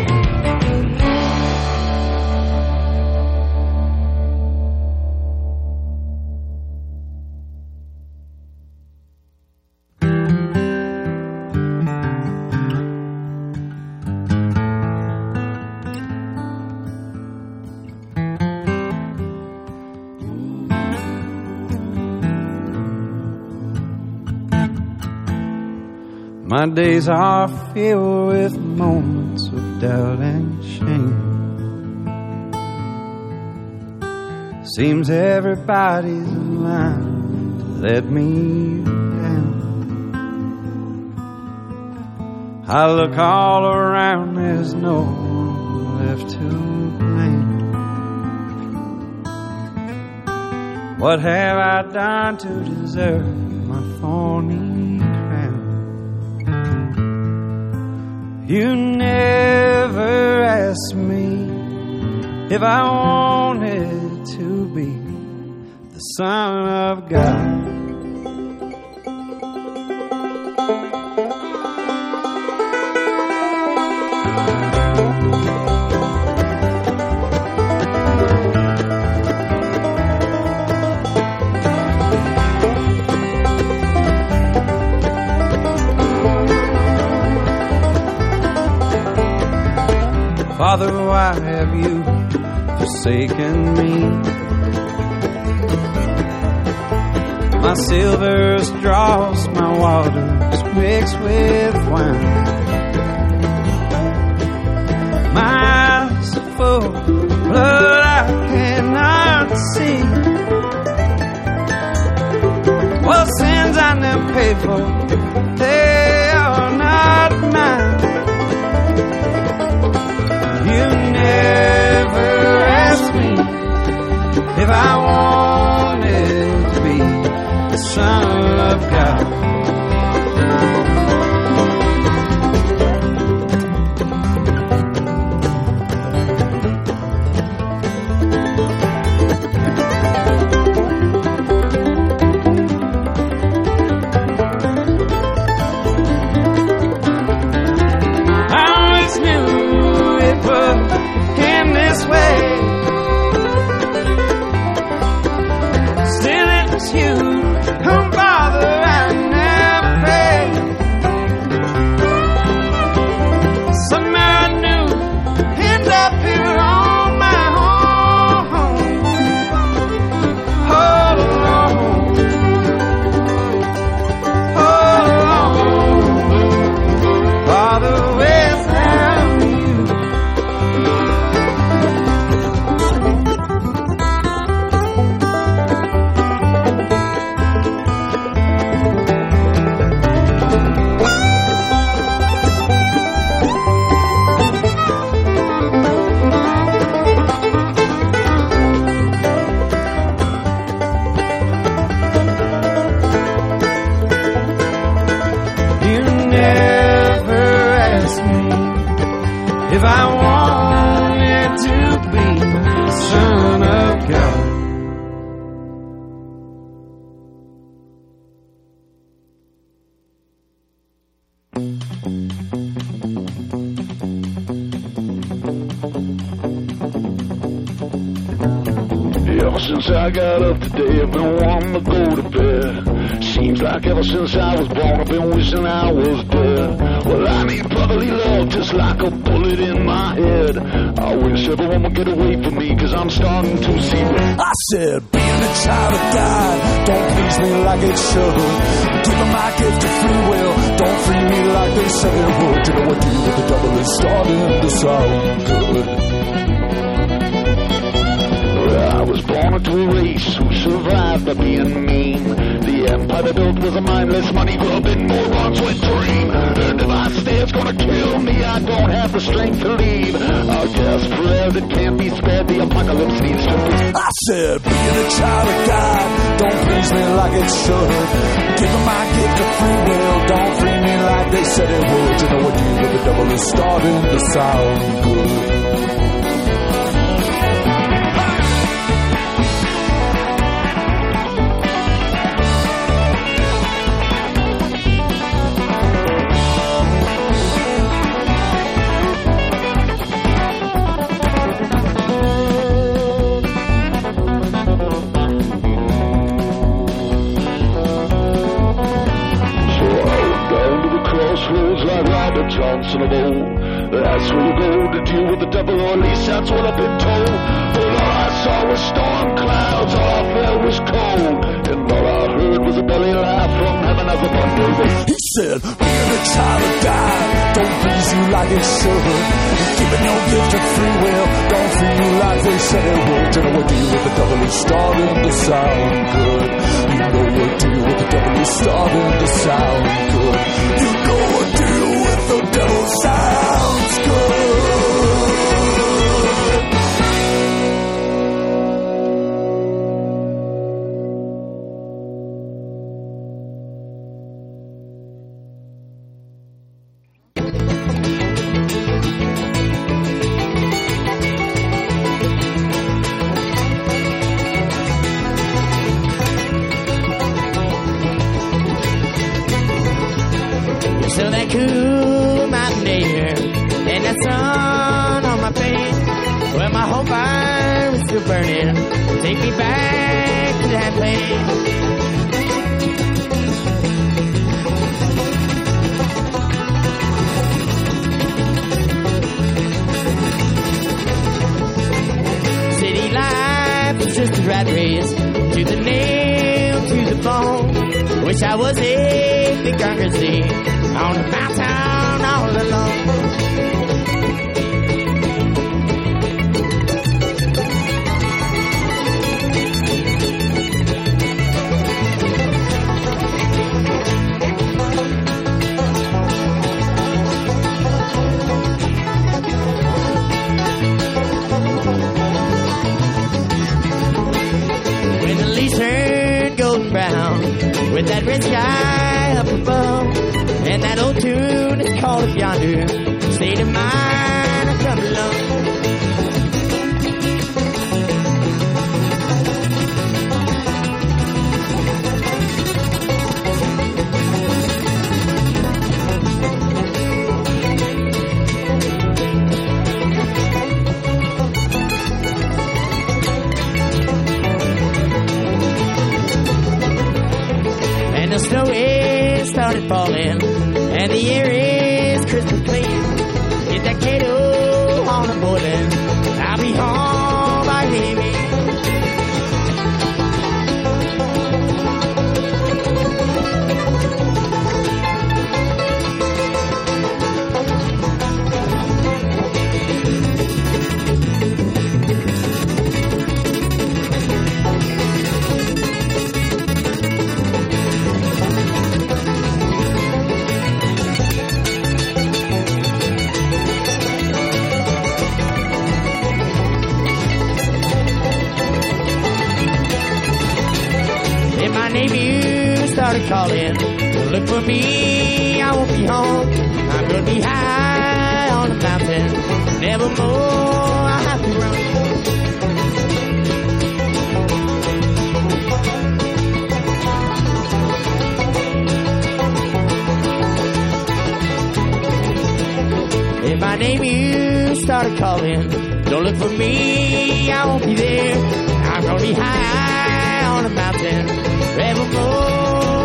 My days are filled with moments of doubt and shame. Seems everybody's in line to let me down. I look all around, there's no one left to blame. What have I done to deserve my thorny crown. You never asked me if I wanted to be the Son of God. Father, why have you forsaken me? My silver straws, my waters mixed with wine. My eyes are full of blood I cannot see. Well, sins I never paid for, they are not mine. You never asked me if I wanted to be the Son of God. I always knew it would end this way. Still it was you, whom Father I never prayed. Somehow I knew end up here on my own. All alone, all alone. Father, without you. You never asked me if I wanted to be the Son of God. Ever since I got up today, I've been wanting to go to bed. Seems like ever since I was born, I've been wishing I was dead. Well, I need brotherly love just like a bullet in my head. I wish everyone would get away from me, cause I'm starting to see red. I said, being a child of God don't please me like it should. Giving my gift of free will don't free me like they said it would. You know what to do with the devil is starting to sound good. I was born into a race who survived by being mean. The empire they built was a mindless, money-grubbing, morons with dream. And if I stay, it's gonna kill me. I don't have the strength to leave. I guess prayer that can't be spared. The apocalypse needs to be. I said, being a child of God don't please me like it should. Giving my gift of free will don't free me like they said it would. You know what to do with the devil is starting to sound good. Johnson of old. That's where you go to deal with the devil, or at least that's what I've been told. But all I saw was storm clouds, all I felt was cold, and all I heard was a belly laugh from heaven as a thunder. He said, being a child of God don't please you like it should. Giving your gift of free will don't free you like they said it would. You know what to do with the devil is starting to sound good. You know what to do with the devil is starting to sound good. You know what to do with the devil sounds good. So that cool mountain air and that sun on my face, well, my whole fire is still burning. Take me back to that place. City life is just a rat race, to the nail, to the bone. Wish I was a big concrete on the mountain all alone. When the leaves turn golden brown, with that red sky up above, and that old tune is called Up Yonder, state of mind I come along. The snow is started falling, and the air is crystal clean. Get that kettle on a boiling, I'll be home by any means. Started calling, look for me, I won't be home. I'm gonna be high on the mountain, nevermore I have to run. If my name you started calling, don't look for me, I won't be there. I'm gonna be high on the mountain, forevermore.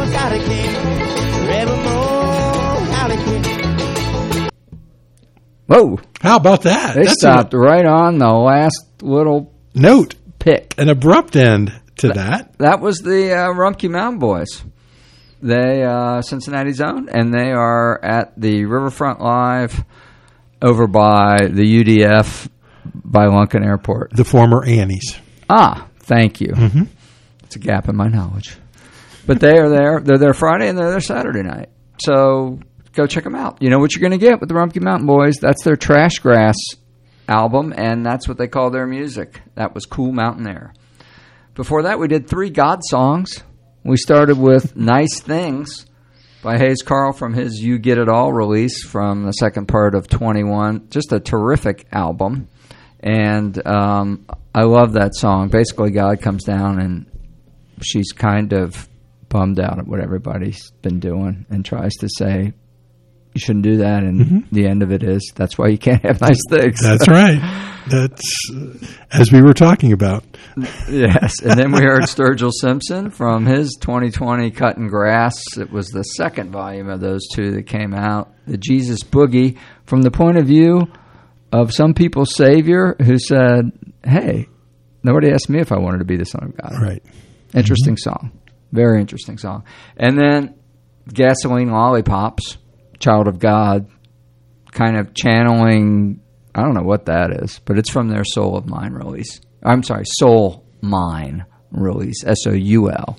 Whoa. How about that? They stopped right on the last little note. Pick. An abrupt end to that. That was the Rumpke Mountain Boys. They, Cincinnati's own, and they are at the Riverfront Live over by the UDF by Lunken Airport. The former Annie's. Ah, thank you. Mm-hmm. It's a gap in my knowledge. But they are there. They're there Friday and they're there Saturday night. So go check them out. You know what you're going to get with the Rumpke Mountain Boys. That's their Trash Grass album, and that's what they call their music. That was Cool Mountain Air. Before that, we did 3 God songs. We started with Nice Things by Hayes Carl from his You Get It All release from the second part of 21. Just a terrific album. And I love that song. Basically, God comes down and she's kind of bummed out at what everybody's been doing and tries to say, you shouldn't do that. And the end of it is, that's why you can't have nice things. That's right. That's as we were talking about. Yes. And then we heard Sturgill Simpson from his 2020 Cutting Grass. It was the second volume of those 2 that came out. The Jesus Boogie, from the point of view of some people's Savior who said, hey, nobody asked me if I wanted to be the Son of God. Right. Interesting song. Very interesting song. And then Gasoline Lollipops, Child of God, kind of channeling, I don't know what that is, but it's from their Soul of Mine release. I'm sorry, Soul Mine release, SOULMINE.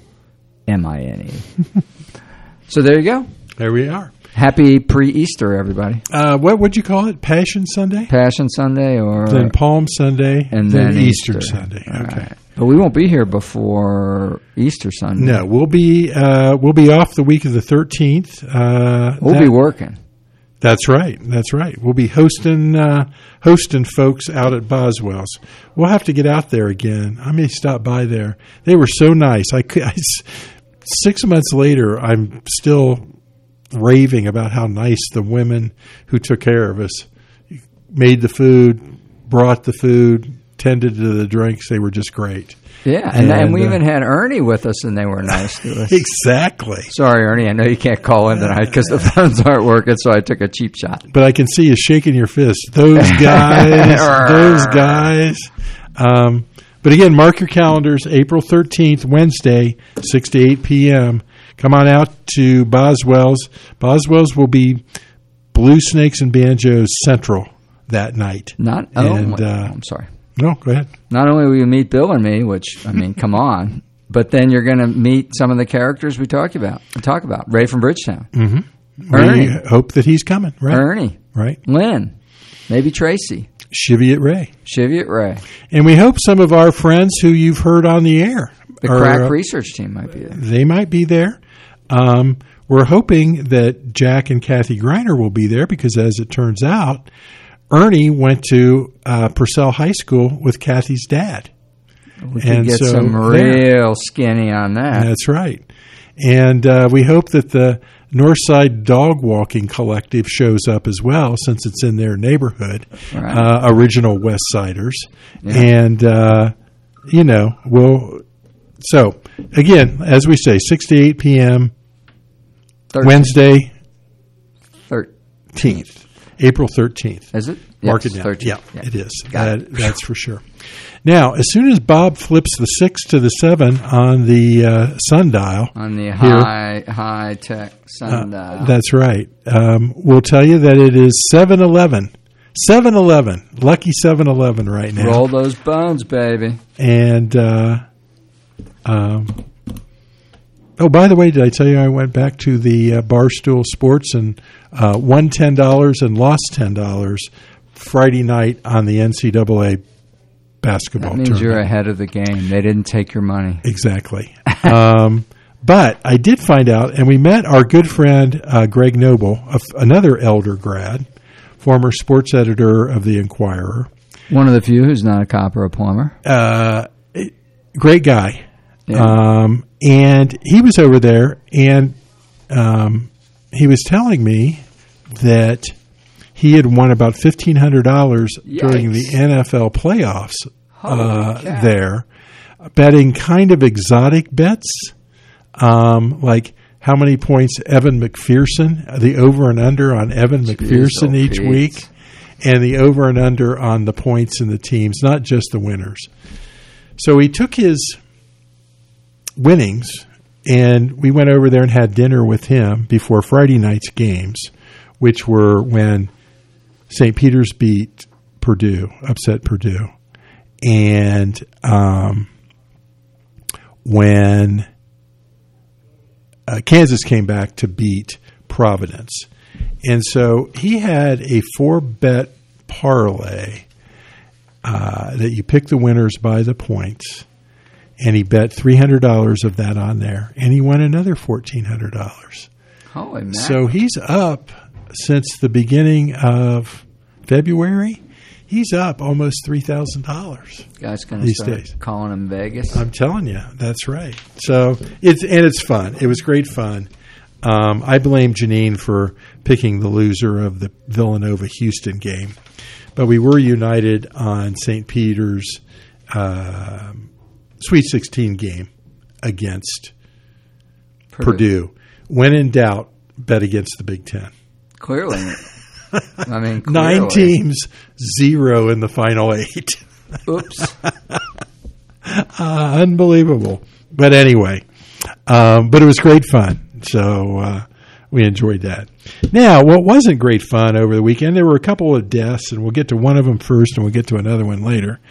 So there you go. There we are. Happy pre-Easter, everybody. What would you call it? Passion Sunday? Passion Sunday, or then Palm Sunday, and then Easter Sunday. All okay. Right. But we won't be here before Easter Sunday. No, we'll be off the week of the 13th. We'll be working. That's right. That's right. We'll be hosting folks out at Boswell's. We'll have to get out there again. I may stop by there. They were so nice. 6 months later, I'm still raving about how nice the women who took care of us made the food, brought the food, tended to the drinks. They were just great. Yeah, and we even had Ernie with us, and they were nice to us. Exactly. Sorry, Ernie, I know you can't call in tonight because the phones aren't working, so I took a cheap shot. But I can see you shaking your fist. Those guys, those guys. But again, mark your calendars, April 13th, Wednesday, 6 to 8 p.m. Come on out to Boswell's. Boswell's will be Blue Snakes and Banjos Central that night. I'm sorry. No, go ahead. Not only will you meet Bill and me, which, I mean, come on, but then you're going to meet some of the characters we talk about. Ray from Bridgetown. Mm-hmm. Ernie. We hope that he's coming, right? Ernie. Right. Lynn. Maybe Tracy. Cheviot Ray. And we hope some of our friends who you've heard on the air. The crack research team might be there. They might be there. We're hoping that Jack and Kathy Greiner will be there because, as it turns out, Ernie went to Purcell High School with Kathy's dad. We can get some real skinny on that. That's right. And we hope that the Northside Dog Walking Collective shows up as well, since it's in their neighborhood, right. Original West Siders. Yeah. And, so, again, as we say, 6 to 8 p.m., 13th. Wednesday, 13th. April 13th. Is it? Mark it down. 13th. Yeah, it is. That's for sure. Now, as soon as Bob flips the 6 to the 7 on the sundial. On the high-tech sundial. That's right. We'll tell you that it is 7-11. 7-11. Lucky 7-11 right now. Roll those bones, baby. And, by the way, did I tell you I went back to the Barstool Sports and won $10 and lost $10 Friday night on the NCAA basketball tournament. That means you're ahead of the game. They didn't take your money. Exactly. But I did find out, and we met our good friend Greg Noble, another Elder grad, former sports editor of the Enquirer. One of the few who's not a cop or a plumber. Great guy. Yeah. And he was over there, and he was telling me that he had won about $1,500 during the NFL playoffs there, betting kind of exotic bets, like how many points Evan McPherson, the over and under on Evan McPherson each week, and the over and under on the points in the teams, not just the winners. So he took his winnings, and we went over there and had dinner with him before Friday night's games, which were when St. Peter's beat Purdue, upset Purdue, and when Kansas came back to beat Providence. And so he had a 4-bet parlay that you pick the winners by the points, and he bet $300 of that on there, and he won another $1,400. Holy man. So he's up since the beginning of February. He's up almost $3,000. Guy's going to start calling him Vegas. I'm telling you, that's right. So it's fun. It was great fun. I blame Janine for picking the loser of the Villanova-Houston game, but we were united on St. Peter's Sweet 16 game against Purdue. When in doubt, bet against the Big Ten. Clearly. I mean, 9 teams, 0 in the final 8. Oops. Unbelievable. But anyway, but it was great fun. So we enjoyed that. Now, what wasn't great fun over the weekend, there were a couple of deaths, and we'll get to one of them first, and we'll get to another one later.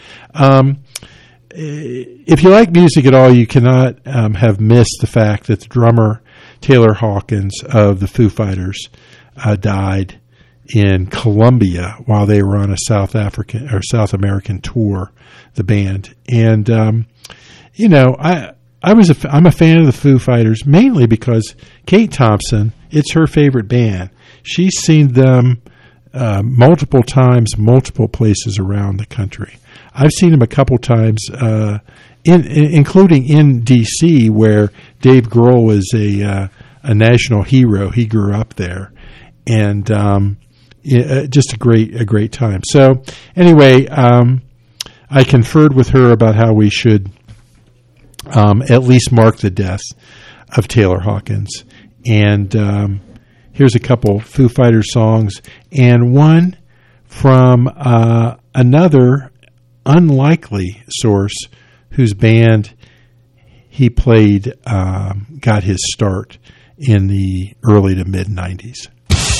If you like music at all, you cannot have missed the fact that the drummer Taylor Hawkins of the Foo Fighters died in Colombia while they were on a South American tour, the band. And I'm a fan of the Foo Fighters mainly because Kate Thompson, it's her favorite band. She's seen them multiple times, multiple places around the country. I've seen them a couple times, including in D.C., where Dave Grohl is a national hero. He grew up there, and just a great time. So anyway, I conferred with her about how we should at least mark the death of Taylor Hawkins. And here's a couple Foo Fighters songs, and one from another unlikely source whose band he played got his start in the early to mid-'90s.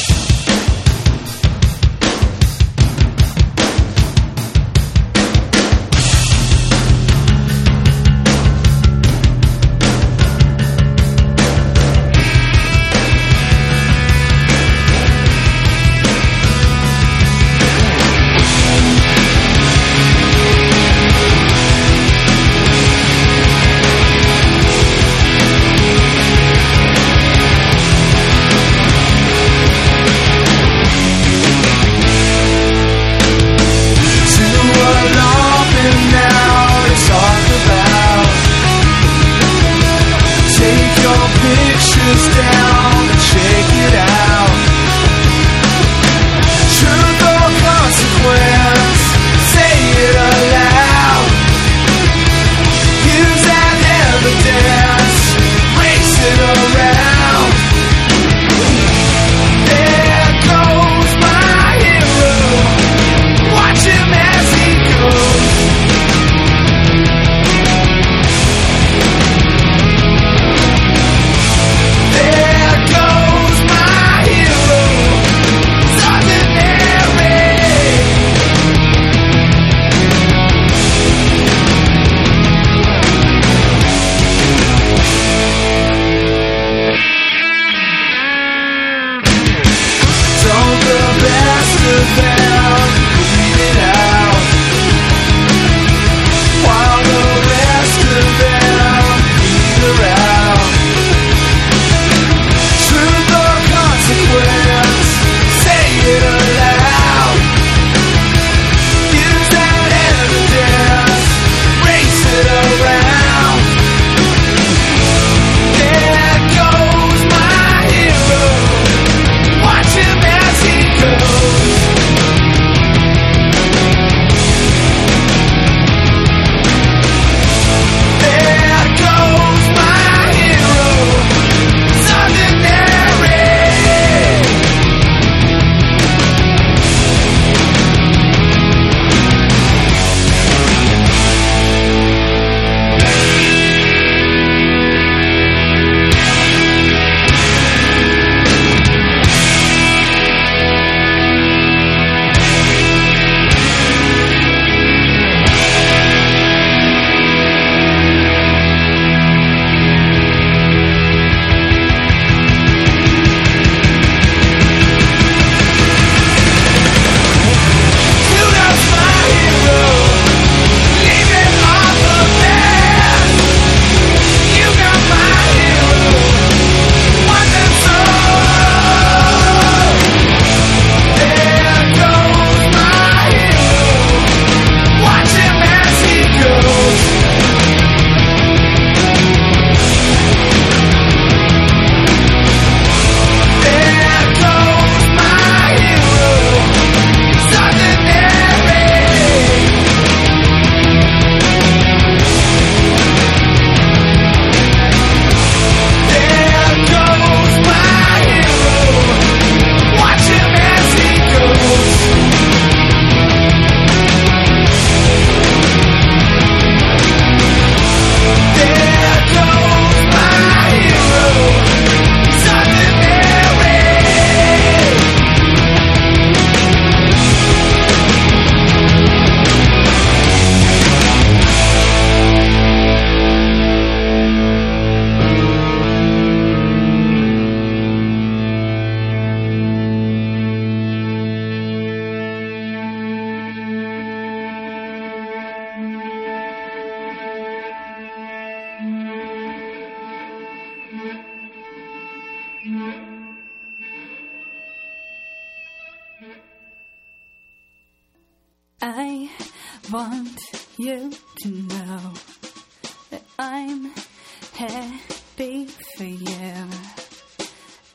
I want you to know that I'm happy for you.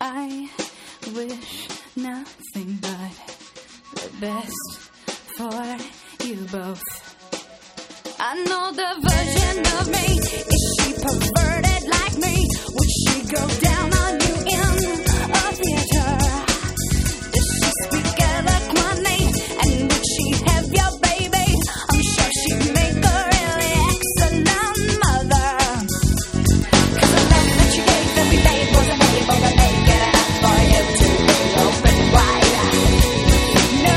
I wish nothing but the best for you both. I know the version of me. Is she perverted like me? Would she go down on you in a theater? Does she speak eloquently? And would she have your baby? I'm sure she'd make a really excellent mother. 'Cause the love that you gave every day wasn't able to make it enough for you to be open wide. No.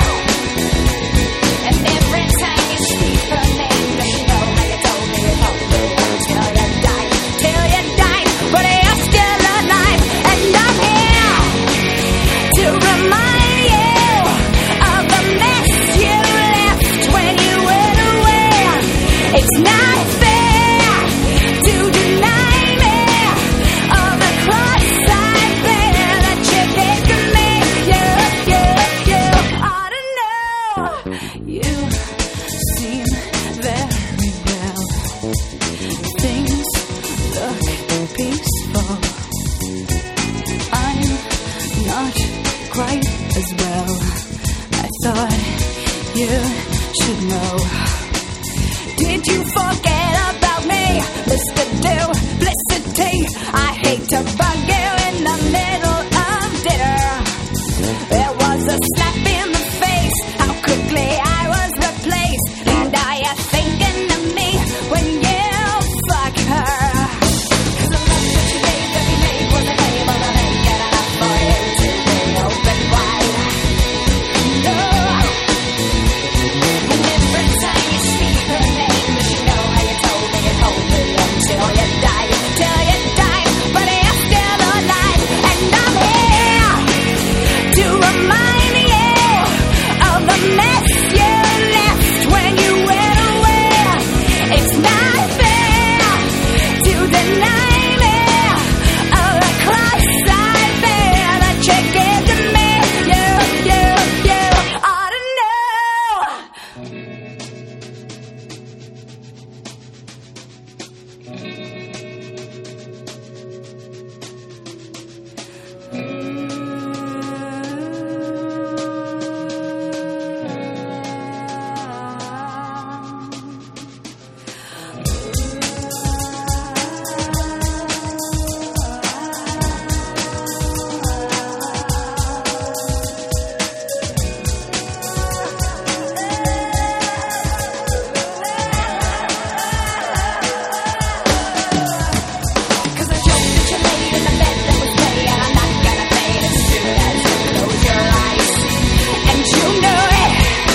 And every time you speak her name, does she know how you told me you told me until you died? Till you died, but you're still alive. And I'm here to remind you of the mess you left when you went away. It's not fair to deny me of the cross I bear that you gave to me. You ought to know. You seem very well. Things look peaceful. I'm not quite as well. I thought you should know. Did you forget about me, Mr. Duplicity? I hate to bug you in the middle of dinner. There was a slap in the face, how quickly I was replaced. And are you thinking of me when you fuck her? 'Cause the love that you gave every day wasn't able to make it enough for you to be open wide. No. And every time you speak her name, does she know how you told me until you died? Till you died, but you're still alive. And I'm here to remind you of the mess you left when you went away. It's not fair to deny me of the cross I bear that you gave to me. You ought to know. Cause the joke that you laid in the bed that was ready, and I'm not gonna pay it as soon as you close your eyes. And you know it.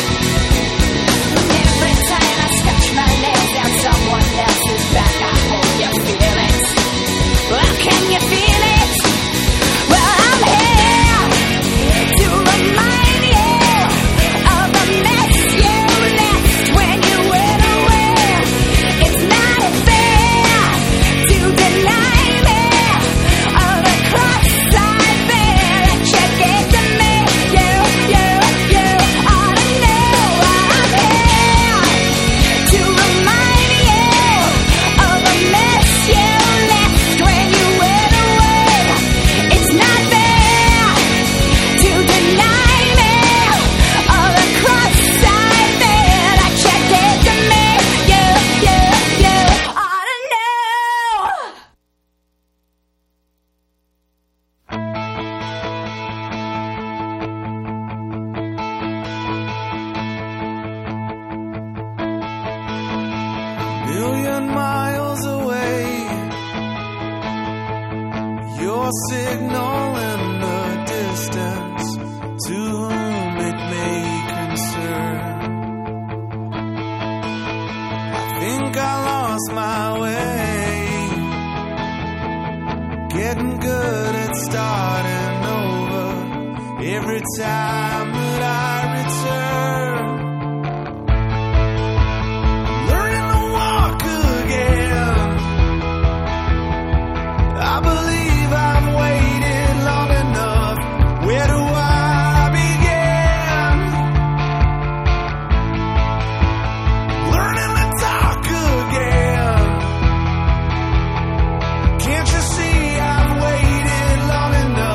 Every time I scratch my nails down someone else's back, I hope you feel it. Well, can you feel it? Well, I'm here to remind you of the mess you left when you went away. It's not fair to deny me of the cross I bear that you gave to me. You ought to know. I'm here to remind you of the mess you left when you went away. It's not fair to deny me of the cross I bear that you gave to me. You ought to know. Million miles away, your signal in the distance, to whom it may concern. I think I lost my way, getting good at starting over every time that I return. Learning to walk again. I believe I've waited long enough. Where do I begin? Learning to talk again. Can't you see I've waited long enough?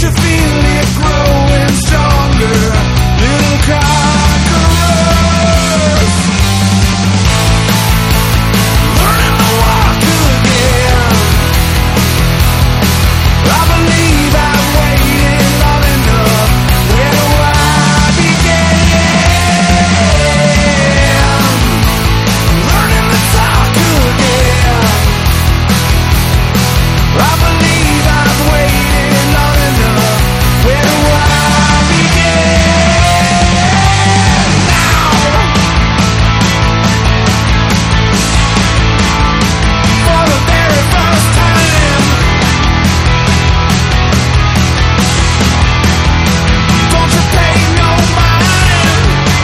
you feel it growing stronger? Little conquerors, learning to walk again. I believe I've waited long enough. Where do I begin? Learning to talk again. I believe I've waited long enough. Where do I begin? Now, for the very first time, don't you pay no mind.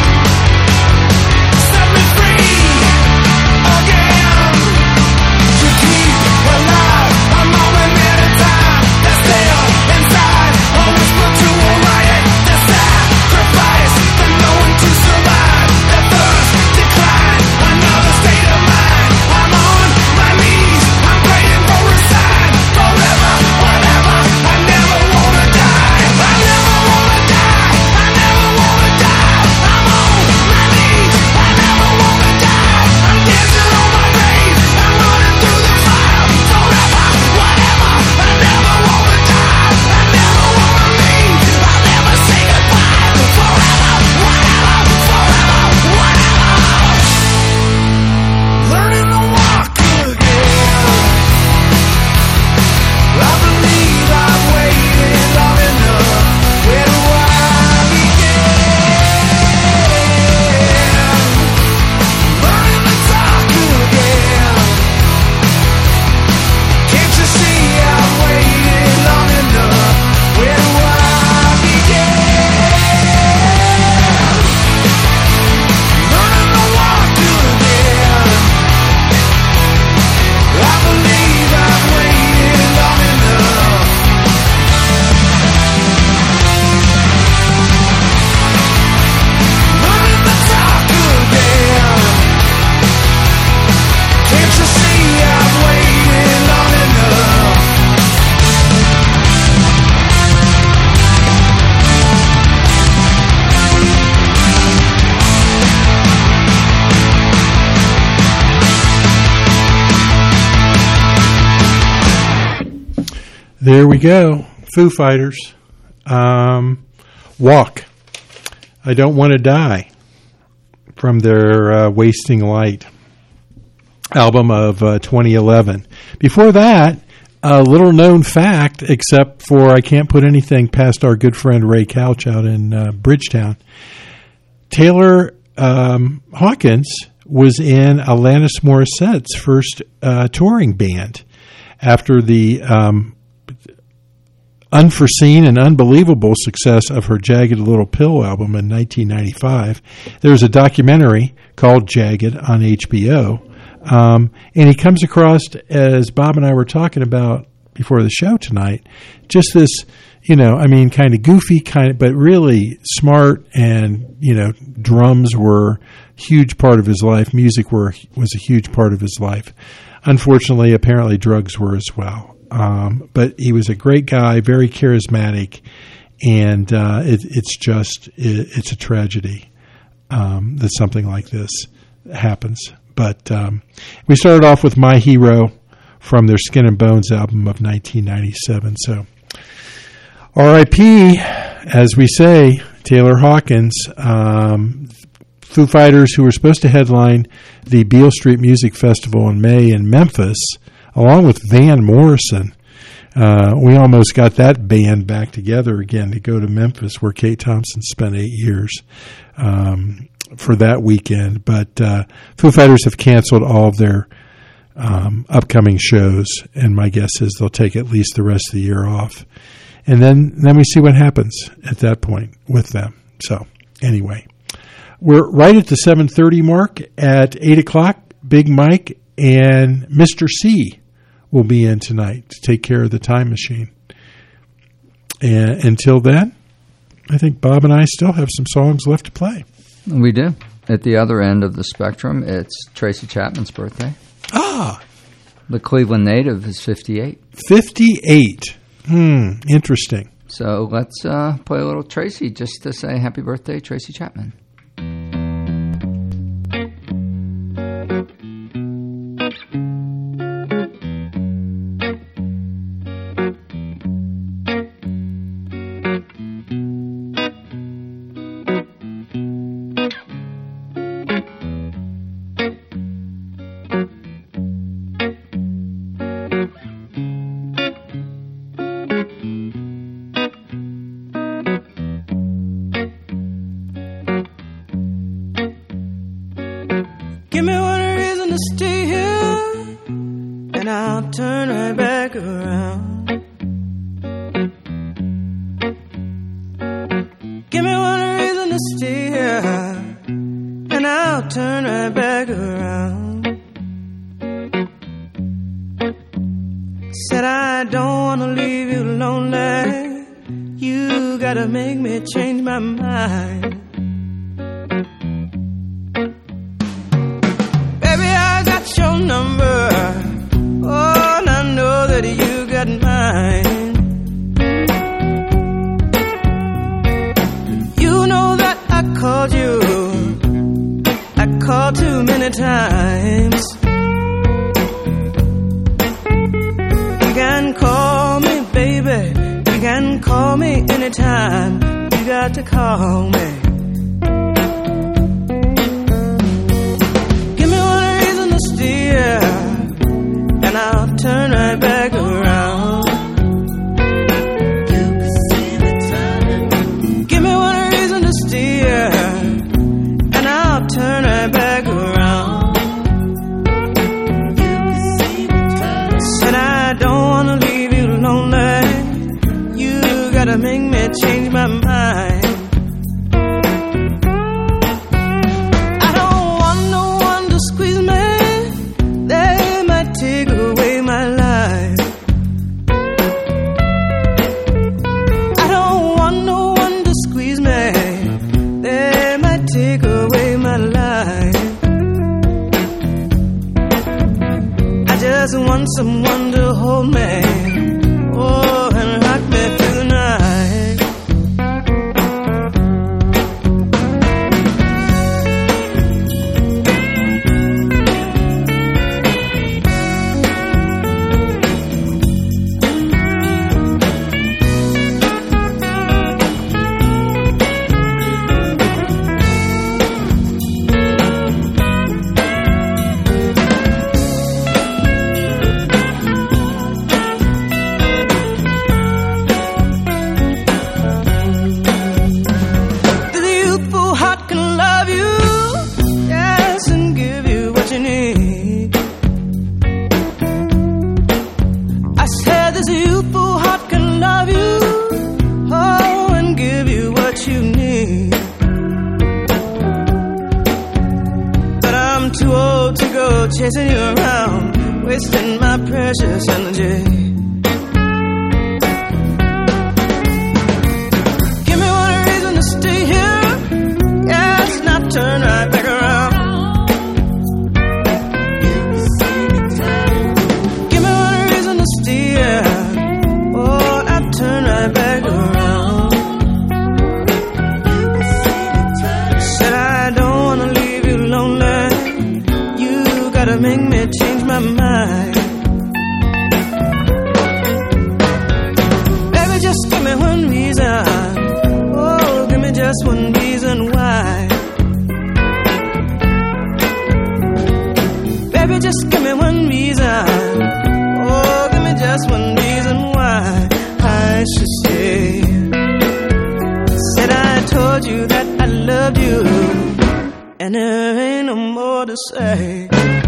Set me free again. To keep alive a moment at a time. That's still inside. Always put you on riot. The sacrifice, the knowing to survive. The first decline, another state of mind. I'm on my knees. I'm praying for a sign. Forever, whatever. I never wanna die. I never wanna die. I never wanna die. I'm on my knees. I never wanna die. I'm dancing on my grave. I'm running through the fire. Forever, whatever. I never wanna die. I never wanna leave. I'll never say goodbye. Forever, whatever. Forever, whatever. Learning to walk again. I believe I've waited long enough. Where do I begin? Learning to talk again. Can't you see I've waited long enough? Where do I begin? Learning to walk again. I believe I've waited long enough. Learning to talk again. Can't you see I've waited long enough? There we go. Foo Fighters. Walk. I Don't Want to Die from their Wasting Light album of 2011. Before that, a little known fact, except for I can't put anything past our good friend Ray Couch out in Bridgetown. Taylor Hawkins was in Alanis Morissette's first touring band after the unforeseen and unbelievable success of her Jagged Little Pill album in 1995. There's a documentary called Jagged on HBO. And he comes across, as Bob and I were talking about before the show tonight, just this, kind of goofy, but really smart, and, drums were a huge part of his life. Music was a huge part of his life. Unfortunately, apparently drugs were as well. But he was a great guy, very charismatic, and it's a tragedy that something like this happens. But we started off with My Hero from their Skin and Bones album of 1997. So R.I.P., as we say, Taylor Hawkins. Foo Fighters, who were supposed to headline the Beale Street Music Festival in May in Memphis, along with Van Morrison. We almost got that band back together again to go to Memphis, where Kate Thompson spent 8 years for that weekend. But Foo Fighters have canceled all of their upcoming shows, and my guess is they'll take at least the rest of the year off. And then we see what happens at that point with them. So anyway, we're right at the 7:30 mark. At 8 o'clock, Big Mike and Mr. C will be in tonight to take care of the time machine. And until then, I think Bob and I still have some songs left to play. We do. At the other end of the spectrum, it's Tracy Chapman's birthday. Ah! The Cleveland native is 58. 58. Interesting. So let's play a little Tracy just to say happy birthday, Tracy Chapman. Give me one reason to stay here, and I'll turn right back around. Give me one reason to stay here, and I'll turn right back around. Said I don't wanna leave you lonely. You gotta make me change my mind. Your number, oh, and I know that you got mine. You know that I called you, I called too many times. You can call me, baby, you can call me anytime. You got to call me. And I'll turn right back around. You can see me turning. Give me one reason to steer, and I'll turn right back around. You can see me turning. Said I don't wanna leave you lonely. You gotta make me change my mind. I don't want no one to squeeze me. They might take away my life. I don't want no one to squeeze me. They might take away my life. I just want someone to hold me, oh, and rock me through the night. Chasing you around, wasting my precious energy. Give me one reason to stay here, yes, and I'll turn right back around. Give me one reason to stay here, oh, and I'll turn right back around. Said I don't wanna leave you lonely. Gotta make me change my mind. Baby, just give me one reason. Oh, give me just one reason why. Baby, just give me one reason. Oh, give me just one reason why I should stay. Said I told you that I loved you, and there ain't no more to say.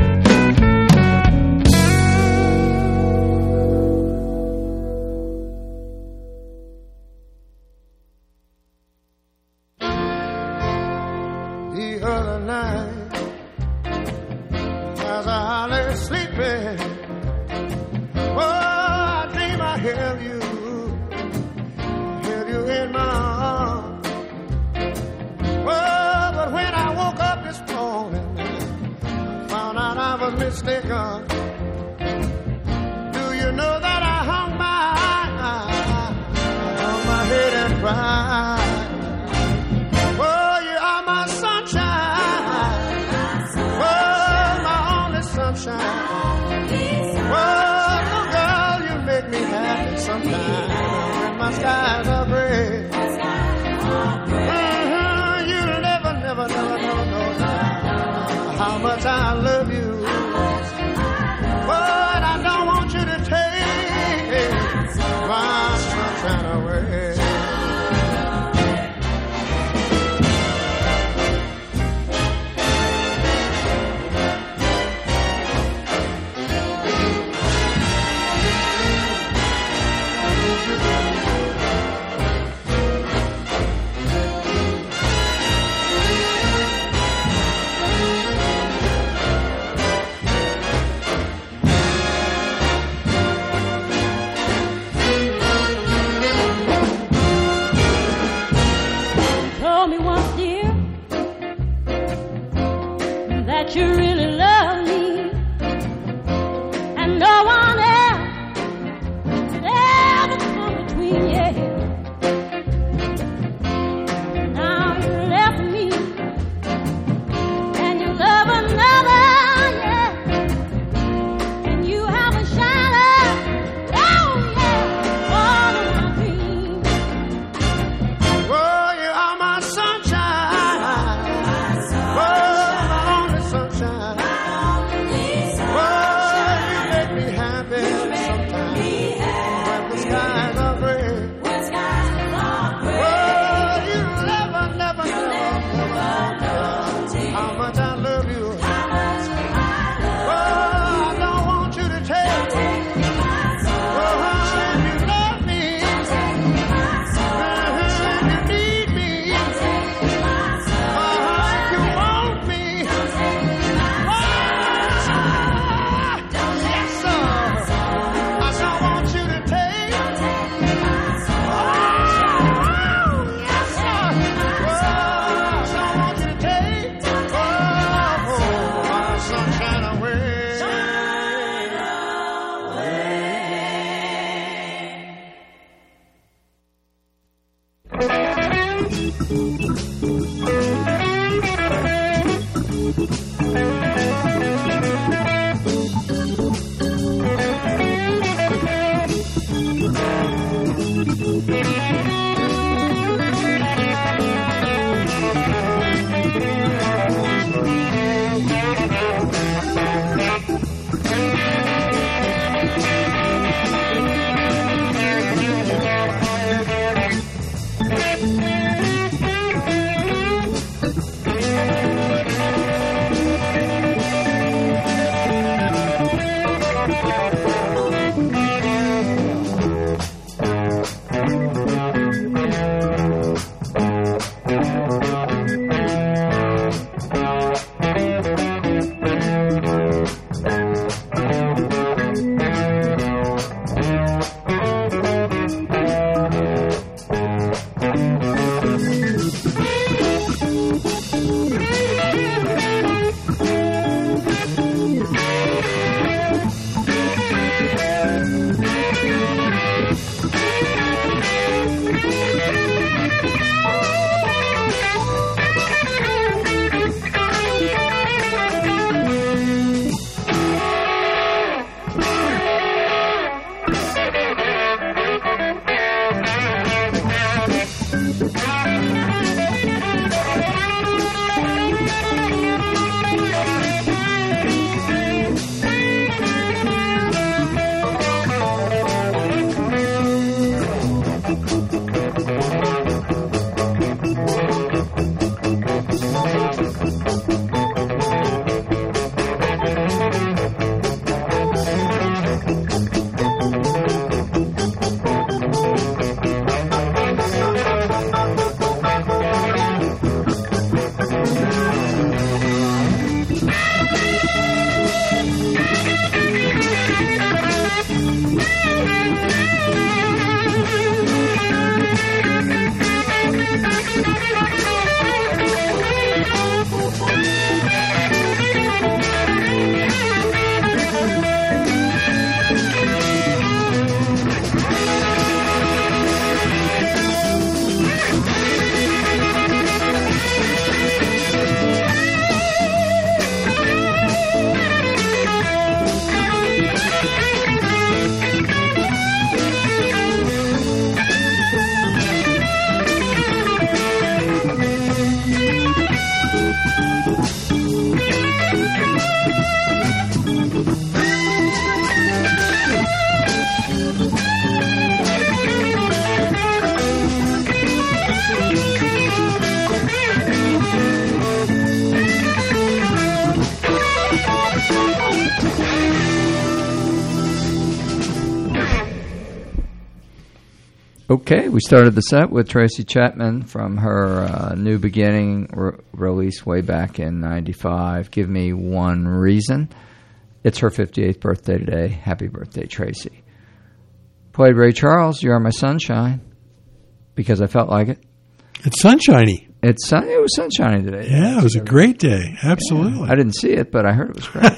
Mistaken. Do you know that I hung my bright. Oh, you are my sunshine. Oh, my only sunshine. Oh, girl, you make me happy sometimes when my skies are gray. You never know how much I love you. But I don't want you to take my sunshine away. You really love me, and no one else ever come between you. Now you left me, and you love another, yeah. And you have a shadow, oh yeah, all of my dreams. Oh, you are my sunshine. Sunshine. Oh, you make me happy sometimes when the skies are gray. Oh, you never know how much I love you. Oh, I don't want you to take. Oh, honey, you love me. You need me. Oh, you want me. Okay, we started the set with Tracy Chapman from her New Beginning release way back in 95, Give Me One Reason. It's her 58th birthday today. Happy birthday, Tracy. Played Ray Charles, You Are My Sunshine, because I felt like it. It's sunshiny. It was sunshiny today. Yeah, it was a great day. Absolutely. Yeah, I didn't see it, but I heard it was great.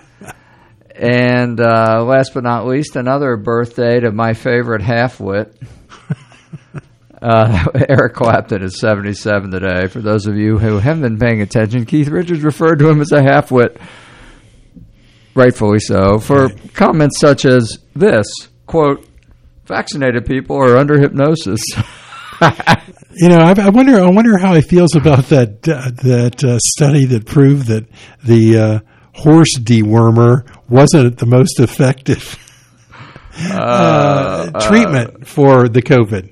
And last but not least, another birthday to my favorite half-wit. Eric Clapton is 77 today. For those of you who haven't been paying attention, Keith Richards referred to him as a half-wit, rightfully so, for comments such as this, quote, vaccinated people are under hypnosis. You know, I wonder how he feels about that study that proved that the horse dewormer wasn't the most effective treatment for the COVID.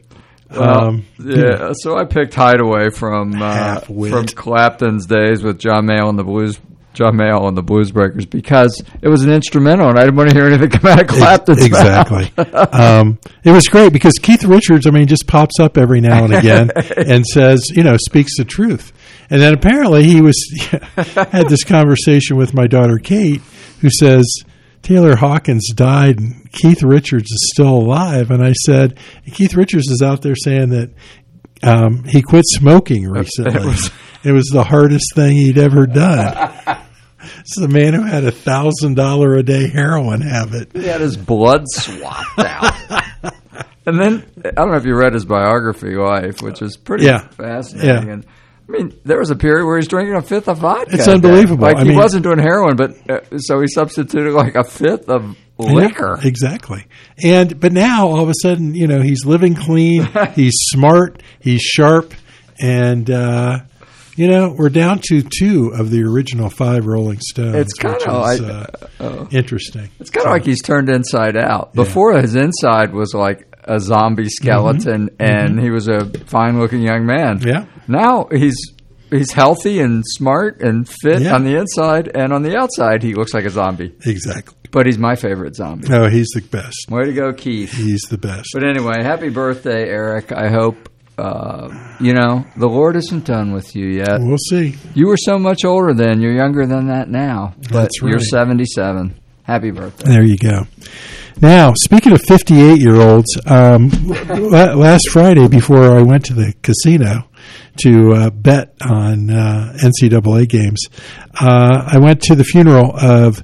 So I picked Hideaway from Clapton's days with John Mayall and the Blues Breakers because it was an instrumental and I didn't want to hear anything come out of Clapton's exactly. It was great because Keith Richards, just pops up every now and again and says, speaks the truth. And then apparently he had this conversation with my daughter Kate, who says Taylor Hawkins died and Keith Richards is still alive. And I said, Keith Richards is out there saying that he quit smoking recently. It was the hardest thing he'd ever done. It's the man who had $1,000 a day heroin habit. He had his blood swapped out. And then, I don't know if you read his biography, Life, which is pretty fascinating. Yeah. And there was a period where he's drinking a fifth of vodka. It's unbelievable. He wasn't doing heroin, but so he substituted like a fifth of liquor. Yeah, exactly. But now, all of a sudden, he's living clean, he's smart, he's sharp, and... we're down to 2 of the original 5 Rolling Stones. It's kind of interesting. It's kind of like he's turned inside out. Before, his inside was like a zombie skeleton, and he was a fine-looking young man. Yeah. Now he's healthy and smart and fit on the inside, and on the outside he looks like a zombie. Exactly. But he's my favorite zombie. No, he's the best. Way to go, Keith. He's the best. But anyway, happy birthday, Eric. I hope... the Lord isn't done with you yet. We'll see. You were so much older then. You're younger than that now. But That's right. You're 77. Happy birthday. There you go. Now, speaking of 58-year-olds, last Friday before I went to the casino to bet on NCAA games, I went to the funeral of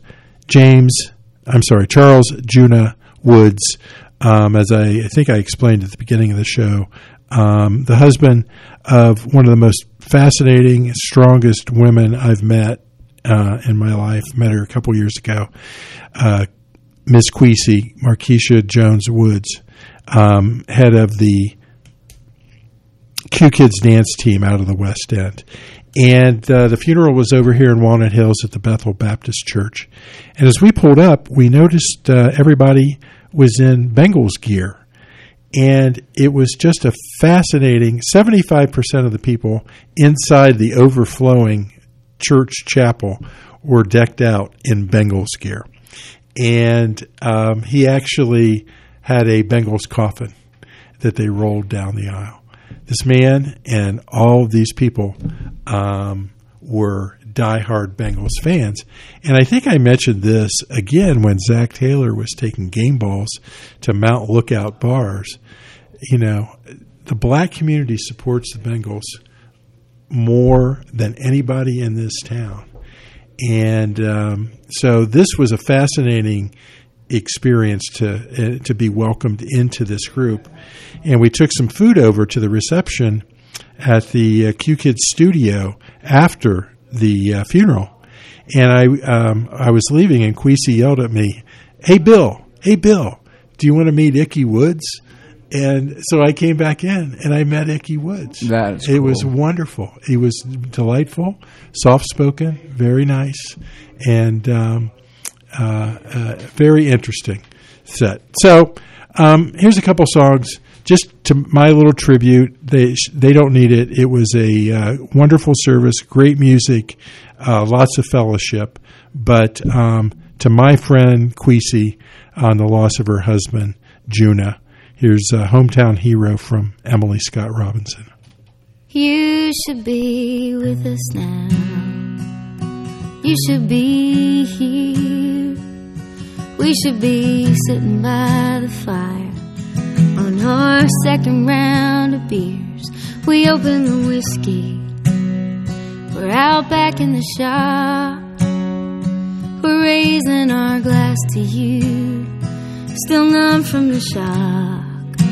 Charles Juna Woods, as I think I explained at the beginning of the show. The husband of one of the most fascinating, strongest women I've met in my life. Met her a couple years ago. Miss Queasy, Markeisha Jones Woods, head of the Q Kids dance team out of the West End. And the funeral was over here in Walnut Hills at the Bethel Baptist Church. And as we pulled up, we noticed everybody was in Bengals gear. And it was just a fascinating 75% of the people inside the overflowing church chapel were decked out in Bengals gear. And he actually had a Bengals coffin that they rolled down the aisle. This man and all of these people were diehard Bengals fans. And I think I mentioned this again when Zach Taylor was taking game balls to Mount Lookout bars. The black community supports the Bengals more than anybody in this town. And so this was a fascinating experience to be welcomed into this group. And we took some food over to the reception at the Q Kids studio after the funeral. And I was leaving, and Queasy yelled at me, hey, Bill, do you want to meet Icky Woods? And so I came back in, and I met Icky Woods. That's cool. It was wonderful. He was delightful, soft-spoken, very nice, and very interesting set. So here's a couple songs just to my little tribute. They don't need it. It was a wonderful service, great music, lots of fellowship. But to my friend Queasy on the loss of her husband, Juna, Here's a Hometown Hero from Emily Scott Robinson. You should be with us now. You should be here. We should be sitting by the fire on our second round of beers. We open the whiskey. We're out back in the shop. We're raising our glass to you, still numb from the shock.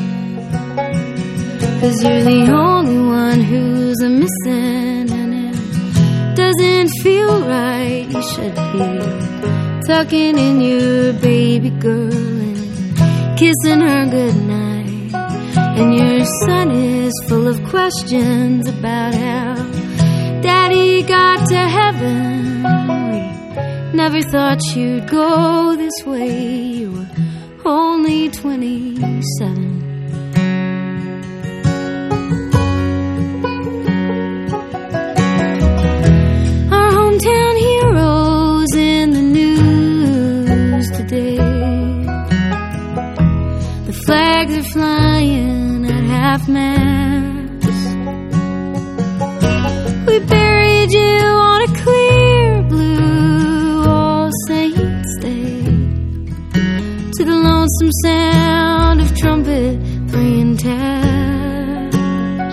'Cause you're the only one who's a missing, and it doesn't feel right. You should be tucking in your baby girl and kissing her goodnight. And your son is full of questions about how Daddy got to heaven. We never thought you'd go this way. You were only 27. Our hometown heroes in the news today. The flags are flying at half-mast. We buried you on a clear blue All Saints Day, to the lonesome sound of trumpet playing taps.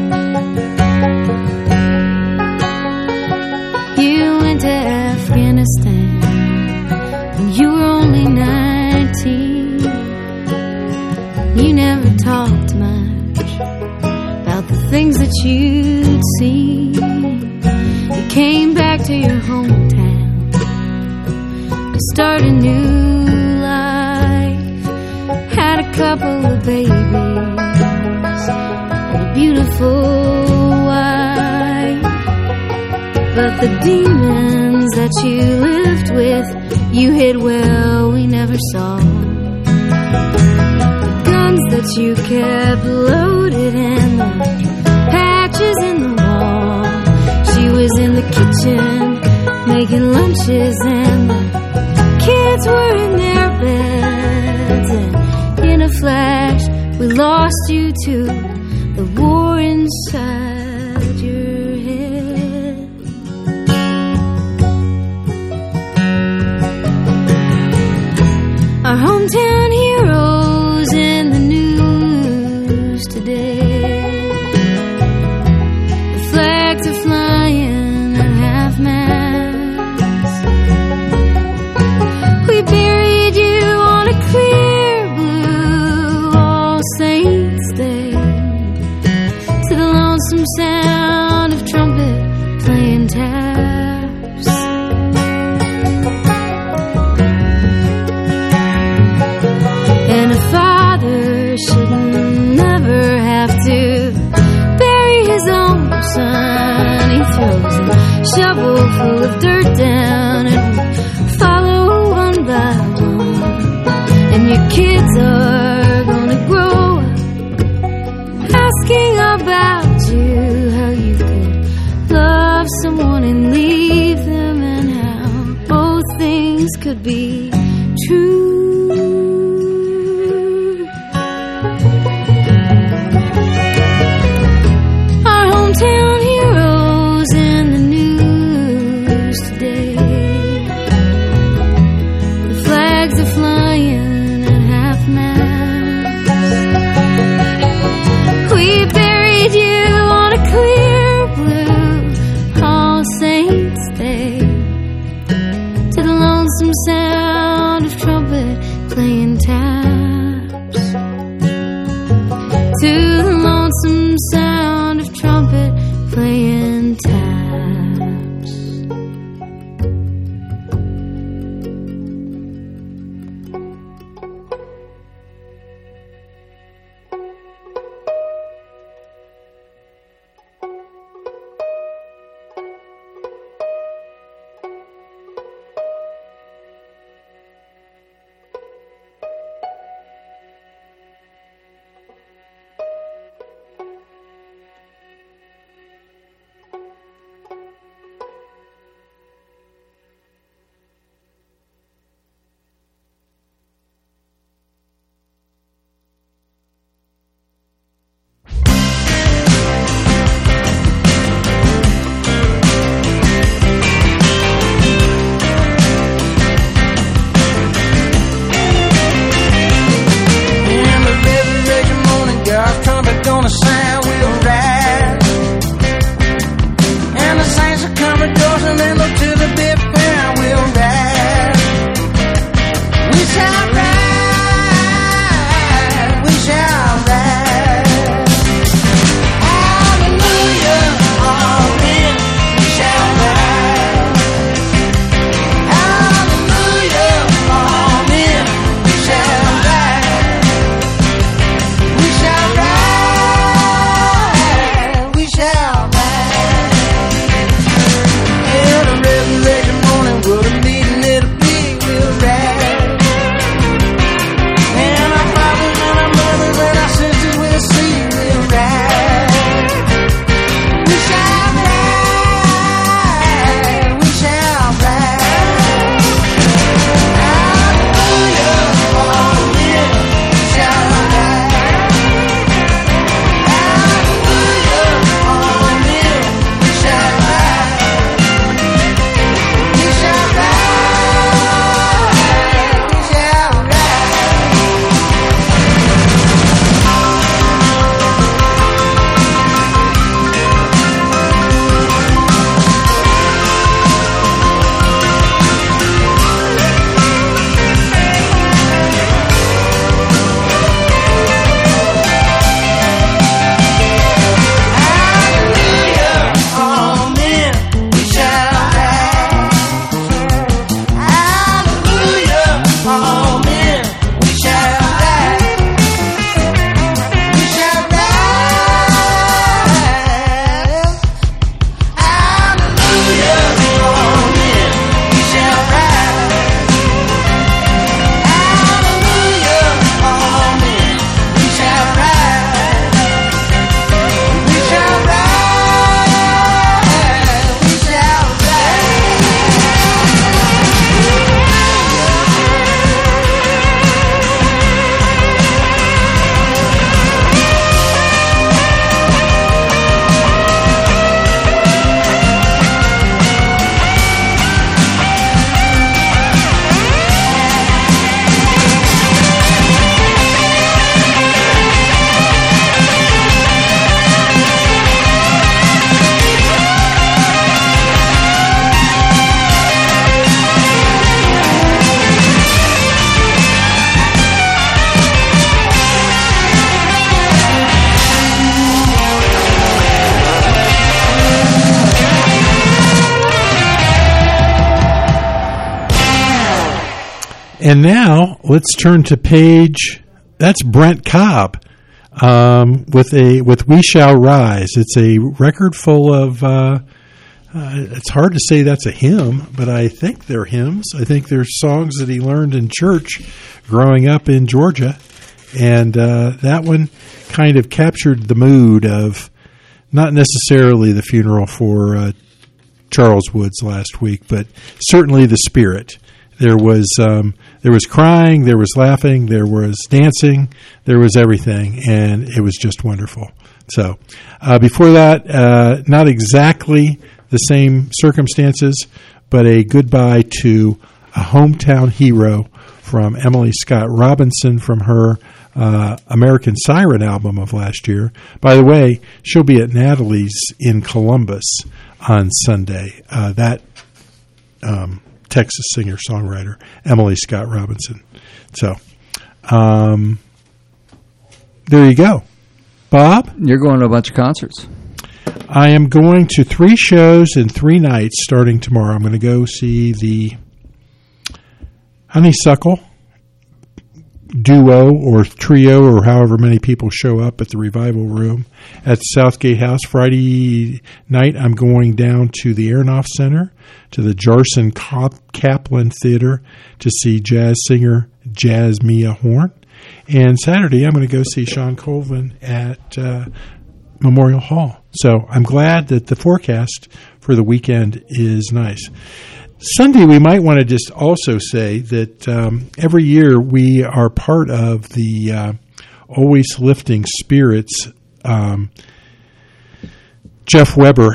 You went to Afghanistan when you were only 19. You never talked much about the things that you'd seen. You came back to your hometown to start a new life. Had a couple of babies and a beautiful wife. But the demons that you lived with, you hid well, we never saw. The guns that you kept loaded and the patches in the wall. She was in the kitchen making lunches and the kids were in their beds. And in a flash we lost you to the war inside your head. Our hometown heroes in the news today. The flags are flying at half-mast. We buried you on a clear blue All Saints Day, to the lonesome sound of trumpet playing taps. And a father should never have to bury his own son. He throws a shovel full of dirt down and we follow one by one. And your kids are gonna grow up asking about you, how you could love someone and leave them, and how both things could be true. Our hometown heroes in the news today. The flags are flying at half-mast. We buried you on a clear blue All Saints Day, to the lonesome sound of trumpet And now let's turn to page. That's Brent Cobb with "We Shall Rise." It's a record full of. It's hard to say that's a hymn, but I think they're hymns. I think they're songs that he learned in church growing up in Georgia, and that one kind of captured the mood of not necessarily the funeral for Charles Woods last week, but certainly the spirit. There was crying, there was laughing, there was dancing, there was everything, and it was just wonderful. So before that, not exactly the same circumstances, but a goodbye to a hometown hero from Emily Scott Robinson from her American Siren album of last year. By the way, she'll be at Natalie's in Columbus on Sunday. That Texas singer-songwriter, Emily Scott Robinson. So, there you go. Bob? You're going to a bunch of concerts. I am going to 3 shows in 3 nights starting tomorrow. I'm going to go see the Honeysuckle duo or trio or however many people show up at the Revival Room at Southgate House. Friday night, I'm going down to the Aronoff Center to the Jarson Kaplan Theater to see jazz singer Jasmia Horn. And Saturday, I'm going to go see Sean Colvin at Memorial Hall. So I'm glad that the forecast for the weekend is nice. Sunday, we might want to just also say that every year we are part of the Always Lifting Spirits Jeff Weber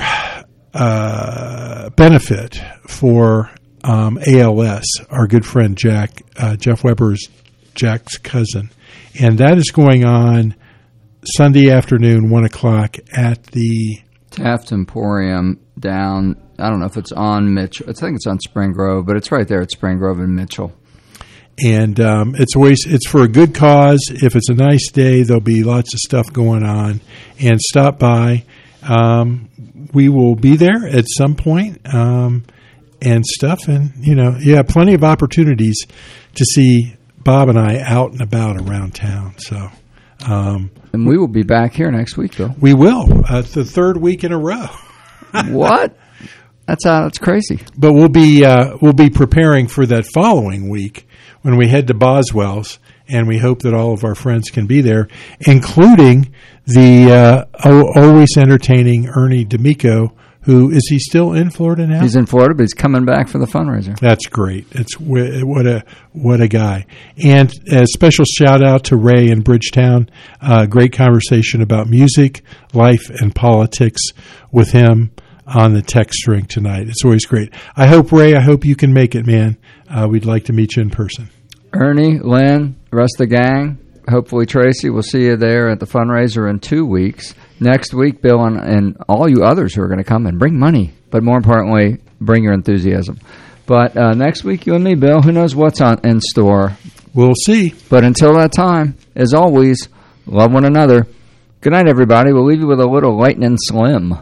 benefit for ALS, our good friend Jack. Jeff Weber is Jack's cousin. And that is going on Sunday afternoon, 1 o'clock at the Taft Emporium down, I don't know if it's on Mitchell. I think it's on Spring Grove, but it's right there at Spring Grove and Mitchell. And it's for a good cause. If it's a nice day, there'll be lots of stuff going on. And stop by. We will be there at some point and stuff. And, plenty of opportunities to see Bob and I out and about around town. So, and we will be back here next week, though. We will. It's the 3rd week in a row. What? That's crazy. But we'll be preparing for that following week when we head to Boswell's, and we hope that all of our friends can be there, including the always entertaining Ernie D'Amico. Who is he still in Florida now? He's in Florida, but he's coming back for the fundraiser. That's great. It's what a guy. And a special shout out to Ray in Bridgetown. Great conversation about music, life, and politics with him on the text string tonight. It's always great. I hope you can make it, man. We'd like to meet you in person. Ernie, Lynn, the rest of the gang, hopefully Tracy, we'll see you there at the fundraiser in 2 weeks. Next week, Bill, and all you others who are going to come and bring money, but more importantly, bring your enthusiasm. But next week, you and me, Bill, who knows what's in store. We'll see. But until that time, as always, love one another. Good night, everybody. We'll leave you with a little Lightning Slim.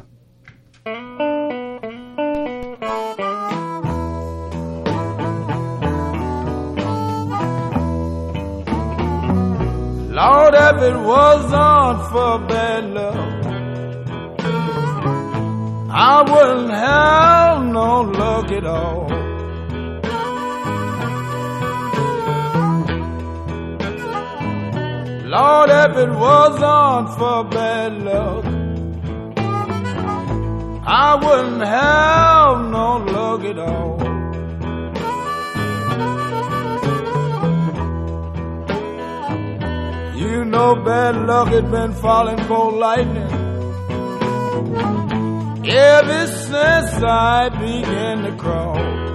Lord, if it wasn't for bad luck, I wouldn't have no luck at all. Lord, if it wasn't for bad luck, I wouldn't have no luck at all. You know bad luck had been falling for lightning ever since I began to crawl.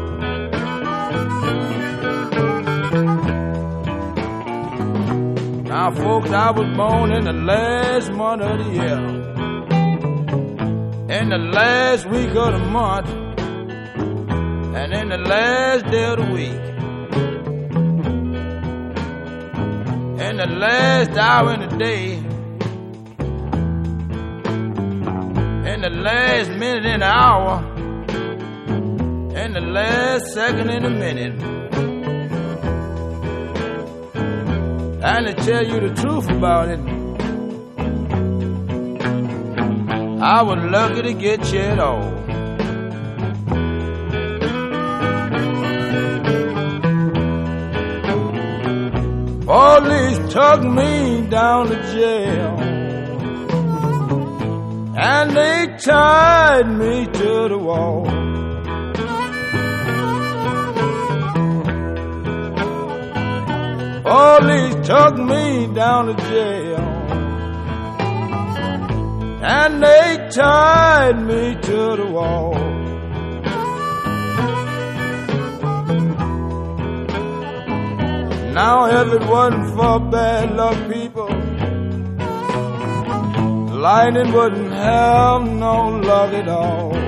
Now, folks, I was born in the last month of the year, in the last week of the month, and in the last day of the week. In the last hour in the day, in the last minute in the hour, in the last second in the minute, And to tell you the truth about it, I was lucky to get you at all. Police took me down to jail, and they tied me to the wall. Police took me down to jail, and they tied me to the wall. Now if it wasn't for bad luck, people, lightning wouldn't have no luck at all.